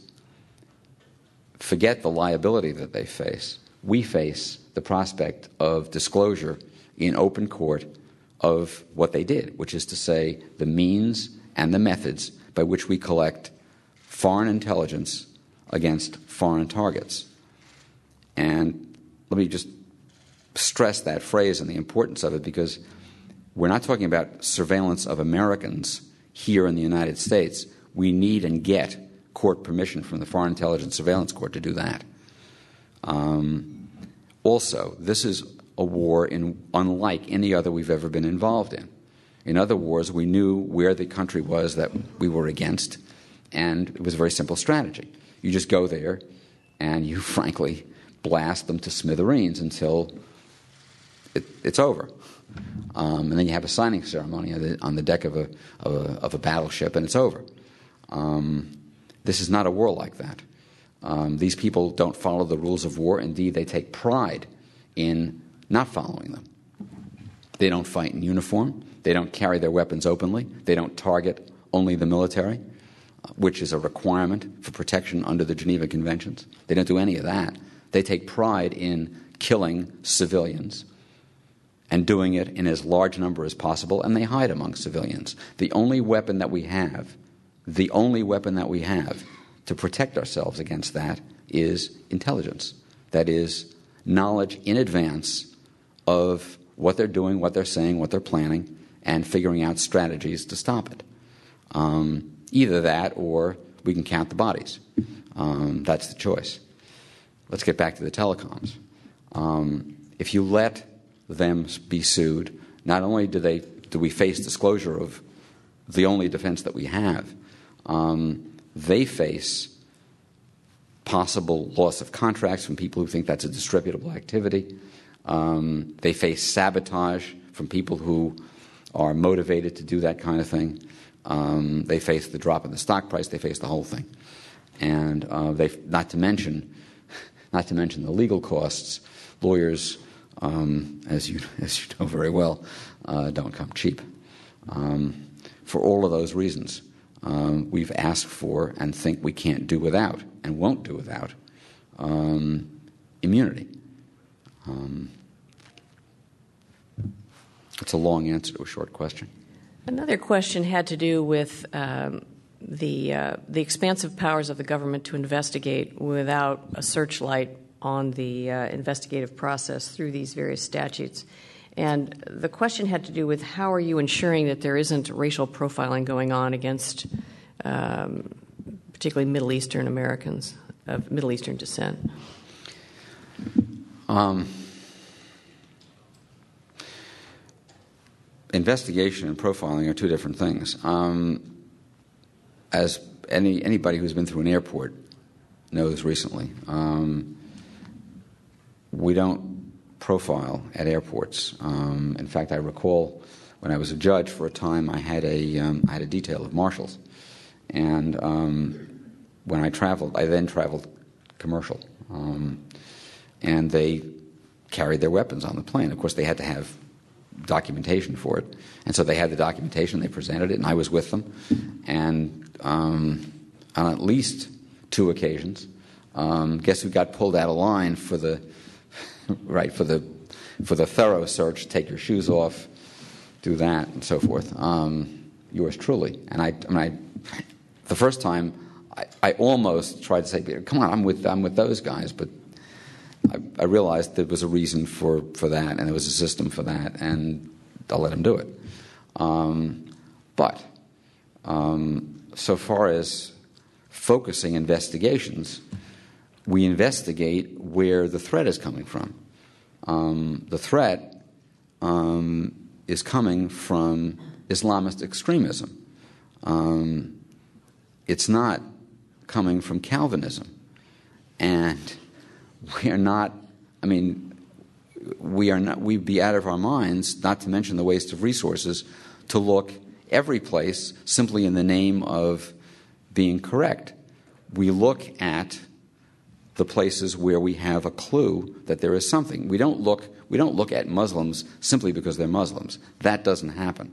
forget the liability that they face. We face the prospect of disclosure in open court of what they did, which is to say the means and the methods by which we collect foreign intelligence against foreign targets. And let me just stress that phrase and the importance of it, because we're not talking about surveillance of Americans here in the United States. We need and get court permission from the Foreign Intelligence Surveillance Court to do that. Um, also, this is a war in, unlike any other we've ever been involved in. In other wars, we knew where the country was that we were against, and it was a very simple strategy. You just go there, and you, frankly, blast them to smithereens until it, it's over. Um, and then you have a signing ceremony on the, on the deck of a, of a, of a battleship, and it's over. Um, this is not a war like that. Um, these people don't follow the rules of war. Indeed, they take pride in not following them. They don't fight in uniform. They don't carry their weapons openly. They don't target only the military, which is a requirement for protection under the Geneva Conventions. They don't do any of that. They take pride in killing civilians and doing it in as large a number as possible, and they hide among civilians. The only weapon that we have, the only weapon that we have to protect ourselves against that is intelligence. That is, knowledge in advance of what they're doing, what they're saying, what they're planning, and figuring out strategies to stop it. Um, either that or we can count the bodies. Um, that's the choice. Let's get back to the telecoms. Um, if you let them be sued, not only do they do we face disclosure of the only defense that we have, um, they face possible loss of contracts from people who think that's a distributable activity. Um, they face sabotage from people who are motivated to do that kind of thing. Um, they face the drop in the stock price. They face the whole thing, and uh, they not to mention, not to mention the legal costs. Lawyers, um, as you as you know very well, uh, don't come cheap. Um, for all of those reasons, um, we've asked for and think we can't do without and won't do without um, immunity. Um, it's a long answer to a short question. Another question had to do with um, the uh, the expansive powers of the government to investigate without a searchlight on the uh, investigative process through these various statutes. And the question had to do with how are you ensuring that there isn't racial profiling going on against um, particularly Middle Eastern Americans of Middle Eastern descent? Um, investigation and profiling are two different things. Um, as any anybody who's been through an airport knows recently, um, we don't profile at airports. Um, in fact, I recall when I was a judge for a time, I had a um, I had a detail of marshals, and um, when I traveled, I then traveled commercial. Um, And they carried their weapons on the plane. Of course, they had to have documentation for it. And so they had the documentation, they presented it, and I was with them. And um, on at least two occasions, um, guess who got pulled out of line for the right for the for the thorough search? Take your shoes off, do that, and so forth. Um, yours truly. And I, I mean, I, the first time, I, I almost tried to say, "Come on, I'm with I'm with those guys," but I, I realized there was a reason for, for that, and there was a system for that, and I'll let him do it. Um, but um, so far as focusing investigations, we investigate where the threat is coming from. Um, the threat um, is coming from Islamist extremism. Um, it's not coming from Calvinism. And we are not, I mean, we are not, we'd be out of our minds, not to mention the waste of resources, to look every place simply in the name of being correct. We look at the places where we have a clue that there is something. We don't look, we don't look at Muslims simply because they're Muslims. That doesn't happen.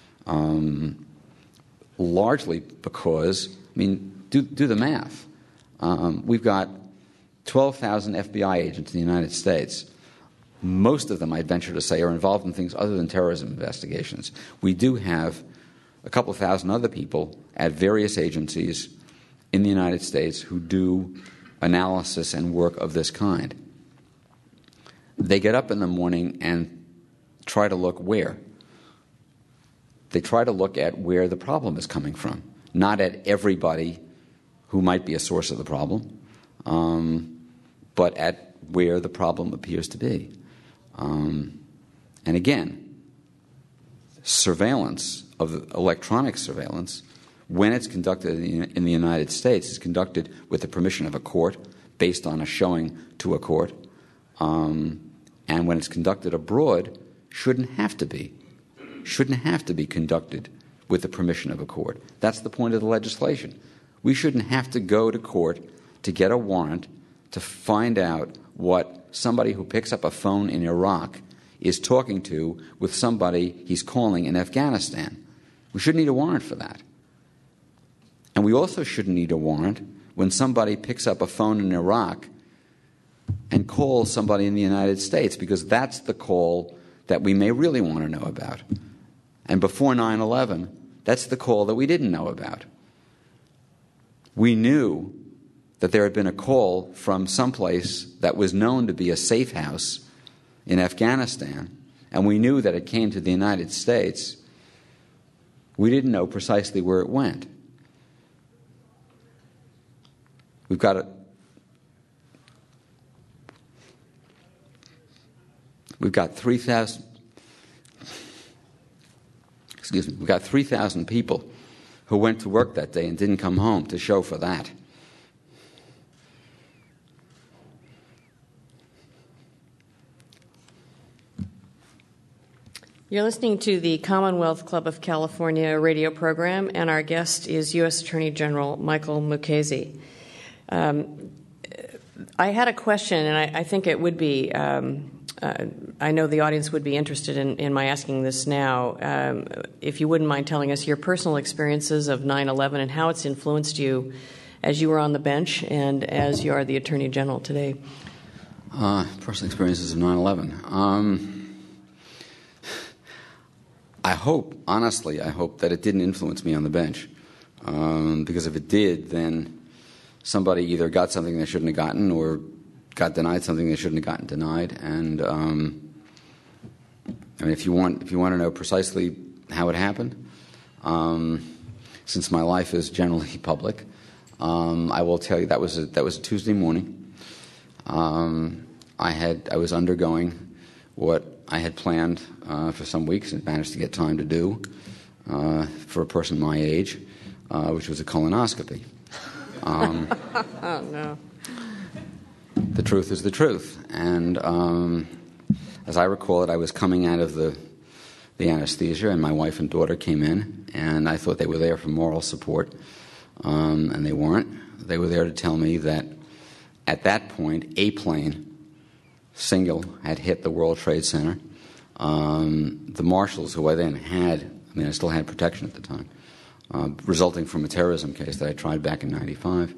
Um, largely because, I mean, do, do the math. Um, we've got twelve thousand F B I agents in the United States. Most of them, I'd venture to say, are involved in things other than terrorism investigations. We do have a couple of thousand other people at various agencies in the United States who do analysis and work of this kind. they get up in the morning and try to look where? They try to look at where the problem is coming from, not at everybody who might be a source of the problem, um, but at where the problem appears to be. Um, and again, surveillance, of the electronic surveillance, when it's conducted in the United States, is conducted with the permission of a court based on a showing to a court. Um, and when it's conducted abroad, shouldn't have to be. Shouldn't have to be conducted with the permission of a court. That's the point of the legislation. We shouldn't have to go to court to get a warrant to find out what somebody who picks up a phone in Iraq is talking to with somebody he's calling in Afghanistan. We shouldn't need a warrant for that. And we also shouldn't need a warrant when somebody picks up a phone in Iraq and calls somebody in the United States, because that's the call that we may really want to know about. And before nine eleven, that's the call that we didn't know about. We knew that there had been a call from someplace that was known to be a safe house in Afghanistan, and we knew that it came to the United States. We didn't know precisely where it went. We've got a We've got three thousand. Excuse me. We've got three thousand people who went to work that day and didn't come home to show for that. You're listening to the Commonwealth Club of California radio program, and our guest is U S Attorney General Michael Mukasey. Um, I had a question, and I, I think it would be, um, uh, I know the audience would be interested in, in my asking this now. Um, if you wouldn't mind telling us your personal experiences of nine eleven and how it's influenced you as you were on the bench and as you are the Attorney General today. Uh, personal experiences of nine eleven. Um, I hope, honestly, I hope that it didn't influence me on the bench. Um, because if it did, then somebody either got something they shouldn't have gotten or got denied something they shouldn't have gotten denied. And um, I mean, if you want, if you want to know precisely how it happened, um, since my life is generally public, um, I will tell you that was a, that was a Tuesday morning. Um, I had I was undergoing what I had planned uh, for some weeks and managed to get time to do uh, for a person my age, uh, which was a colonoscopy. Um, oh, no. The truth is the truth. And um, as I recall it, I was coming out of the, the anesthesia, and my wife and daughter came in, and I thought they were there for moral support, um, and they weren't. They were there to tell me that at that point, a plane, single, had hit the World Trade Center. Um, the marshals, who I then had, I mean, I still had protection at the time, uh, resulting from a terrorism case that I tried back in ninety-five,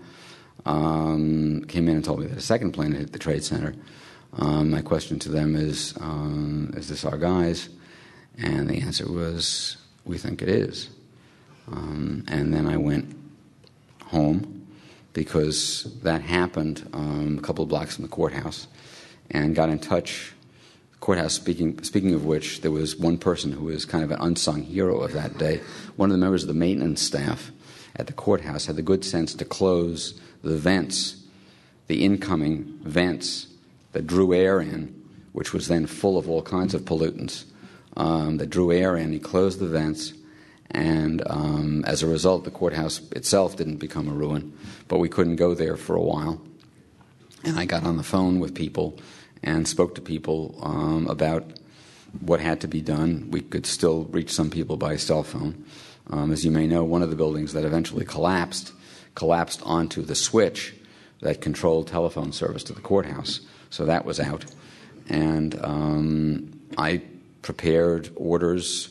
um, came in and told me that a second plane had hit the Trade Center. Um, my question to them is, um, is this our guys? And the answer was, we think it is. Um, and then I went home, because that happened um, a couple of blocks from the courthouse, and got in touch. Courthouse, speaking speaking of which, there was one person who was kind of an unsung hero of that day. One of the members of the maintenance staff at the courthouse had the good sense to close the vents, the incoming vents that drew air in, which was then full of all kinds of pollutants, um, that drew air in. He closed the vents, and um, as a result, the courthouse itself didn't become a ruin, but we couldn't go there for a while. And I got on the phone with people and spoke to people um, about what had to be done. We could still reach some people by cell phone. Um, as you may know, one of the buildings that eventually collapsed collapsed onto the switch that controlled telephone service to the courthouse. So that was out. And um, I prepared orders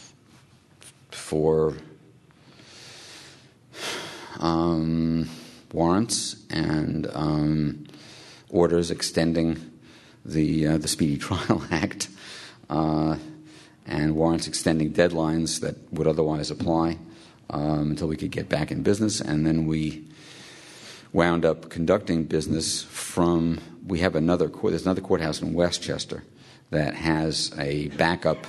for um, warrants and um, orders extending the uh, the Speedy Trial Act, uh, and warrants extending deadlines that would otherwise apply um, until we could get back in business. And then we wound up conducting business from, we have another court, there's another courthouse in Westchester that has a backup,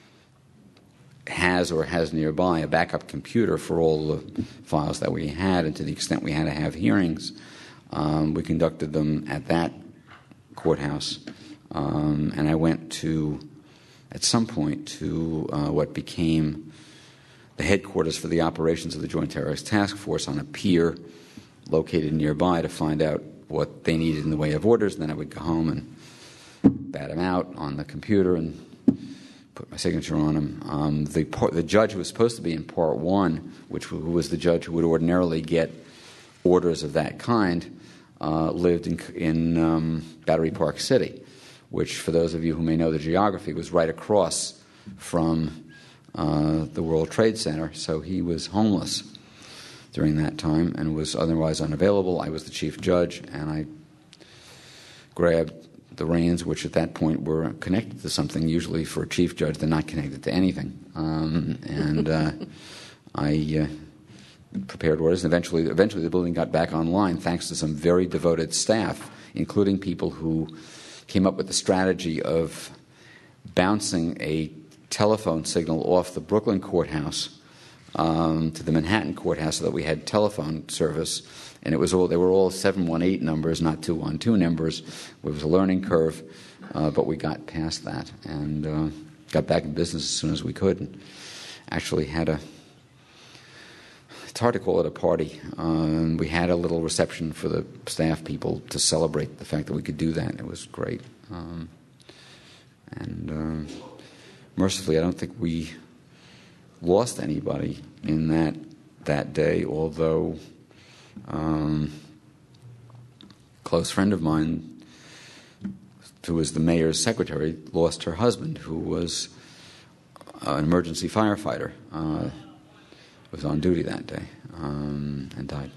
has or has nearby a backup computer for all the files that we had, and to the extent we had to have hearings, um, we conducted them at that courthouse. Um, and I went to, at some point, to uh, what became the headquarters for the operations of the Joint Terrorist Task Force on a pier located nearby to find out what they needed in the way of orders, and then I would go home and bat them out on the computer and put my signature on them. Um, the, the judge who was supposed to be in Part one, which who was the judge who would ordinarily get orders of that kind, uh, lived in, in um, Battery Park City, which, for those of you who may know the geography, was right across from uh, the World Trade Center. So he was homeless during that time and was otherwise unavailable. I was the chief judge, and I grabbed the reins, which at that point were connected to something. Usually for a chief judge, they're not connected to anything. Um, and uh, I uh, prepared orders, and eventually, eventually the building got back online thanks to some very devoted staff, including people who came up with the strategy of bouncing a telephone signal off the Brooklyn courthouse um, to the Manhattan courthouse so that we had telephone service. And it was all, they were all seven one eight numbers, not two one two numbers. It was a learning curve, uh, but we got past that and uh, got back in business as soon as we could. And actually had a, it's hard to call it a party. Um, we had a little reception for the staff people to celebrate the fact that we could do that. It was great. Um, and um, mercifully, I don't think we lost anybody in that that day, although um, a close friend of mine, who was the mayor's secretary, lost her husband, who was an emergency firefighter, uh, was on duty that day, um, and died.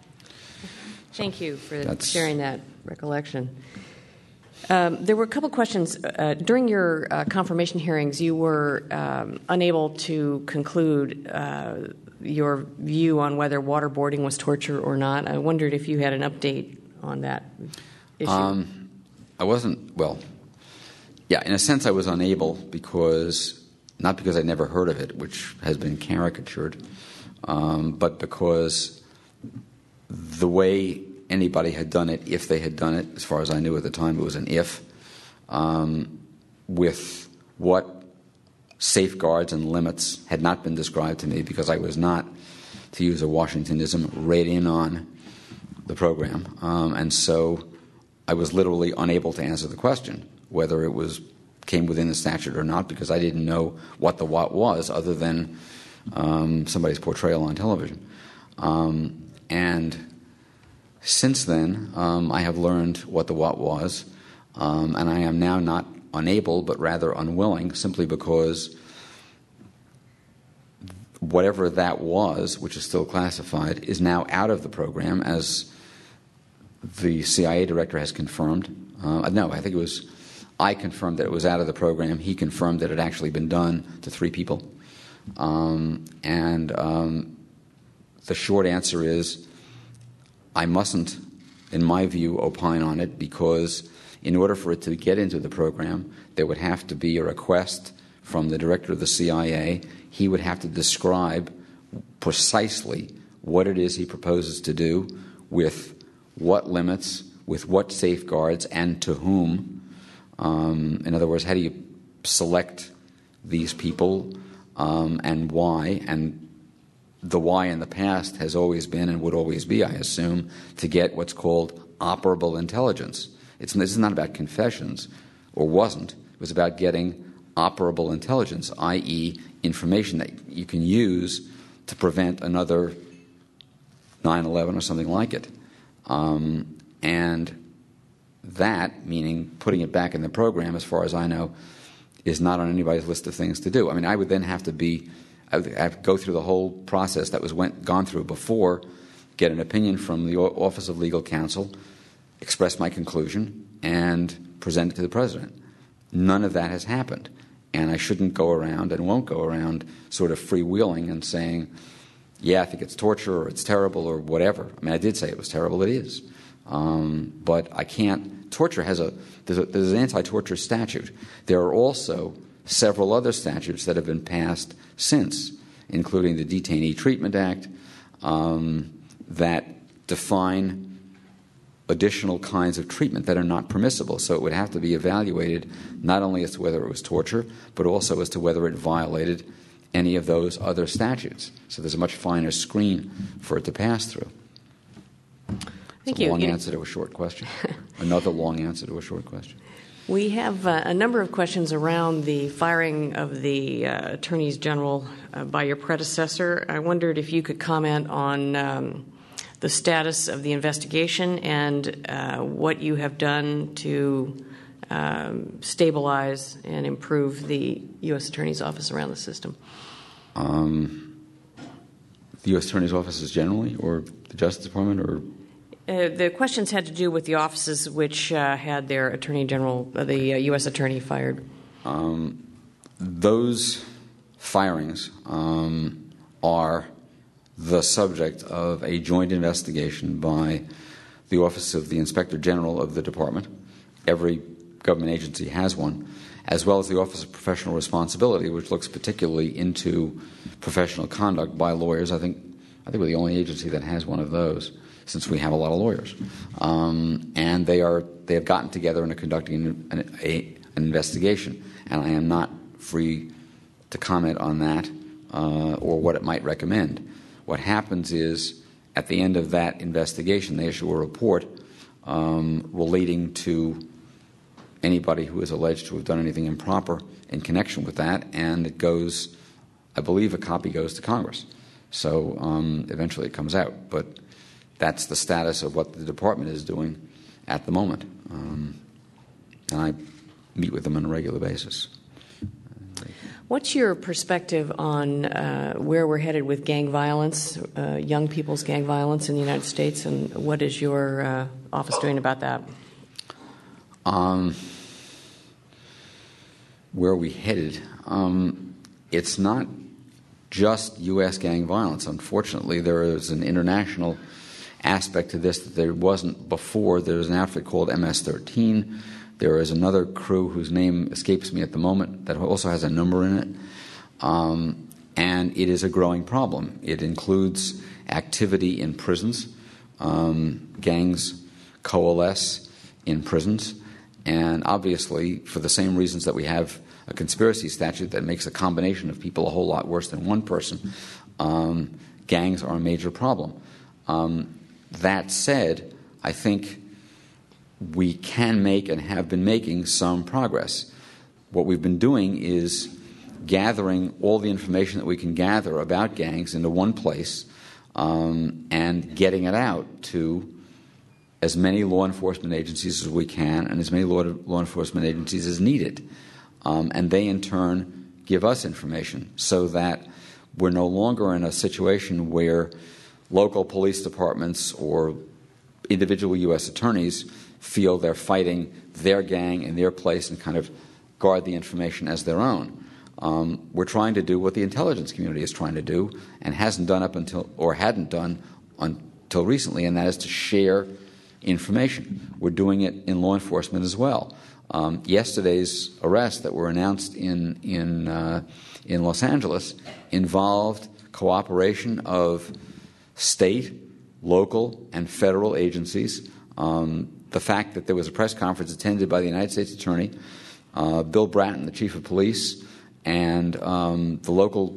Thank you for That's, sharing that recollection. Um, there were a couple questions. Uh, during your uh, confirmation hearings, you were um, unable to conclude uh, your view on whether waterboarding was torture or not. I wondered if you had an update on that issue. Um, I wasn't, well, yeah, in a sense I was unable because, not because I never heard of it, which has been caricatured, um, but because the way anybody had done it, if they had done it, as far as I knew at the time, it was an if, um, with what safeguards and limits had not been described to me because I was not, to use a Washingtonism, read in on the program. Um, and so I was literally unable to answer the question whether it was came within the statute or not because I didn't know what the what was other than um, somebody's portrayal on television. Um, and since then, um, I have learned what the what was, um, and I am now not unable, but rather unwilling, simply because whatever that was, which is still classified, is now out of the program, as the C I A director has confirmed. Uh, no, I think it was I confirmed that it was out of the program. He confirmed that it had actually been done to three people. Um, and um, the short answer is I mustn't, in my view, opine on it because in order for it to get into the program, there would have to be a request from the director of the C I A. He would have to describe precisely what it is he proposes to do, with what limits, with what safeguards, and to whom. Um, in other words, how do you select these people um, and why? And the why in the past has always been and would always be, I assume, to get what's called operable intelligence. It's, this is not about confessions, or wasn't. It was about getting operable intelligence, that is information that you can use to prevent another nine eleven or something like it. Um, and that, meaning putting it back in the program, as far as I know, is not on anybody's list of things to do. I mean, I would then have to be, I would have to go through the whole process that was went, gone through before, get an opinion from the Office of Legal Counsel, express my conclusion, and present it to the President. None of that has happened. And I shouldn't go around and won't go around sort of freewheeling and saying, yeah, I think it's torture or it's terrible or whatever. I mean, I did say it was terrible. It is. Um, but I can't – torture has a there's, a – there's an anti-torture statute. There are also several other statutes that have been passed since, including the Detainee Treatment Act, um, that define additional kinds of treatment that are not permissible. So it would have to be evaluated not only as to whether it was torture, but also as to whether it violated any of those other statutes. So there's a much finer screen for it to pass through. Thank it's a you. long you answer to a short question. Another long answer to a short question. We have uh, a number of questions around the firing of the uh, attorneys general uh, by your predecessor. I wondered if you could comment on um, the status of the investigation and uh, what you have done to um, stabilize and improve the U S Attorney's Office around the system. Um, the U S Attorney's offices generally, or the Justice Department, or? Uh, the questions had to do with the offices which uh, had their Attorney General, uh, the uh, U S Attorney fired. Um, those firings um, are the subject of a joint investigation by the Office of the Inspector General of the Department. Every government agency has one, as well as the Office of Professional Responsibility, which looks particularly into professional conduct by lawyers. I think I think we're the only agency that has one of those, since we have a lot of lawyers. Um, and they are they have gotten together and are conducting an, a, an investigation. And I am not free to comment on that uh, or what it might recommend. What happens is, at the end of that investigation, they issue a report um, relating to anybody who is alleged to have done anything improper in connection with that, and it goes, I believe a copy goes to Congress. So um, eventually it comes out. But that's the status of what the department is doing at the moment. Um, and I meet with them on a regular basis. What's your perspective on uh, where we're headed with gang violence, uh, young people's gang violence in the United States, and what is your uh, office doing about that? Um, where are we headed? Um, it's not just U S gang violence. Unfortunately, there is an international aspect to this that there wasn't before. There's an outfit called M S thirteen. There is another crew whose name escapes me at the moment that also has a number in it. Um, and it is a growing problem. It includes activity in prisons. Um, gangs coalesce in prisons. And obviously, for the same reasons that we have a conspiracy statute that makes a combination of people a whole lot worse than one person, um, gangs are a major problem. Um, that said, I think we can make and have been making some progress. What we've been doing is gathering all the information that we can gather about gangs into one place um, and getting it out to as many law enforcement agencies as we can and as many law, law enforcement agencies as needed. Um, and they, in turn, give us information so that we're no longer in a situation where local police departments or individual U S attorneys feel they're fighting their gang in their place and kind of guard the information as their own. Um, we're trying to do what the intelligence community is trying to do and hasn't done up until, or hadn't done until recently, and that is to share information. We're doing it in law enforcement as well. Um, yesterday's arrests that were announced in in uh, in Los Angeles involved cooperation of state, local, and federal agencies. Um, the fact that there was a press conference attended by the United States Attorney, uh, Bill Bratton, the Chief of Police, and um, the local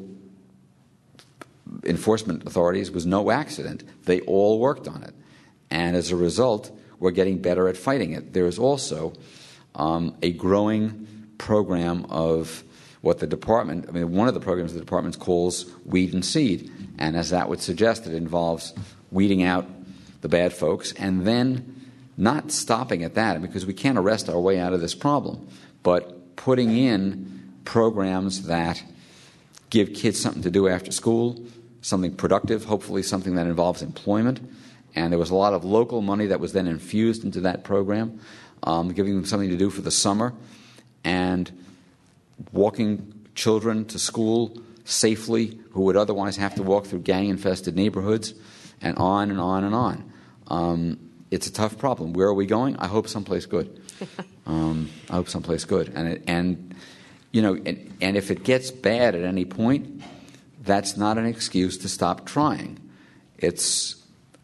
enforcement authorities was no accident. They all worked on it. And as a result, we're getting better at fighting it. There is also um, a growing program of what the department, I mean, one of the programs the department calls Weed and Seed. And as that would suggest, it involves weeding out the bad folks and then not stopping at that, because we can't arrest our way out of this problem, but putting in programs that give kids something to do after school, something productive, hopefully something that involves employment. And there was a lot of local money that was then infused into that program, um, giving them something to do for the summer, and walking children to school safely who would otherwise have to walk through gang-infested neighborhoods, and on and on and on. Um, it's a tough problem. Where are we going? I hope someplace good. Um, I hope someplace good. And, it, and you know, and, and if it gets bad at any point, that's not an excuse to stop trying. It's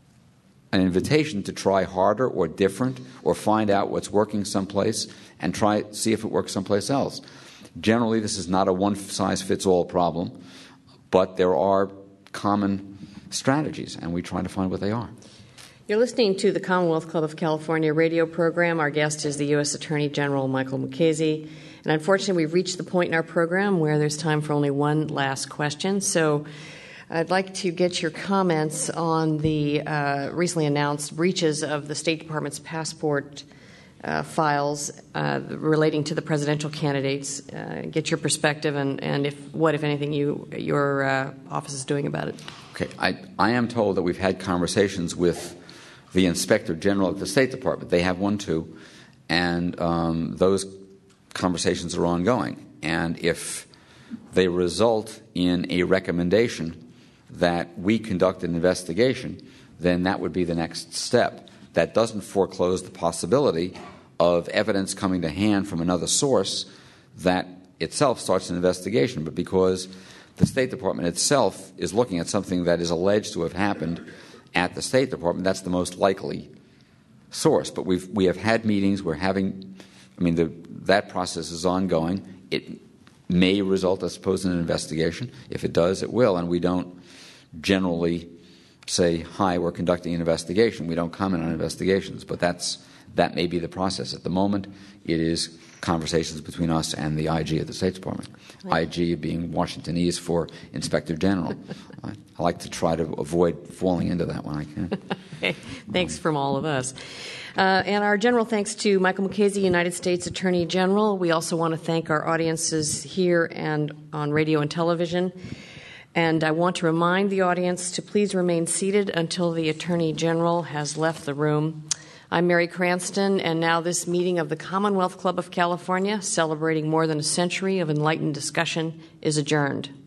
an invitation to try harder or different or find out what's working someplace and try see if it works someplace else. Generally, this is not a one-size-fits-all problem, but there are common strategies, and we try to find what they are. You're listening to the Commonwealth Club of California radio program. Our guest is the U S Attorney General Michael Mukasey. And unfortunately, we've reached the point in our program where there's time for only one last question. So I'd like to get your comments on the uh, recently announced breaches of the State Department's passport uh, files uh, relating to the presidential candidates. Uh, get your perspective and, and if what, if anything, you your uh, office is doing about it. Okay. I, I am told that we've had conversations with the Inspector General at the State Department. They have one, too, and um, those conversations are ongoing. And if they result in a recommendation that we conduct an investigation, then that would be the next step. That doesn't foreclose the possibility of evidence coming to hand from another source that itself starts an investigation. But because the State Department itself is looking at something that is alleged to have happened at the State Department, that's the most likely source. But we've we have had meetings. We're having, I mean, the, that process is ongoing. It may result, I suppose, in an investigation. If it does, it will. And we don't generally say, "Hi, we're conducting an investigation." We don't comment on investigations. But that's that may be the process. At the moment, it is conversations between us and the I G at the State Department. Right. I G being Washingtonese for Inspector General. I, I like to try to avoid falling into that when I can. Okay. Thanks from all of us. Uh, and our general thanks to Michael Mukasey, United States Attorney General. We also want to thank our audiences here and on radio and television. And I want to remind the audience to please remain seated until the Attorney General has left the room. I'm Mary Cranston, and now this meeting of the Commonwealth Club of California, celebrating more than a century of enlightened discussion, is adjourned.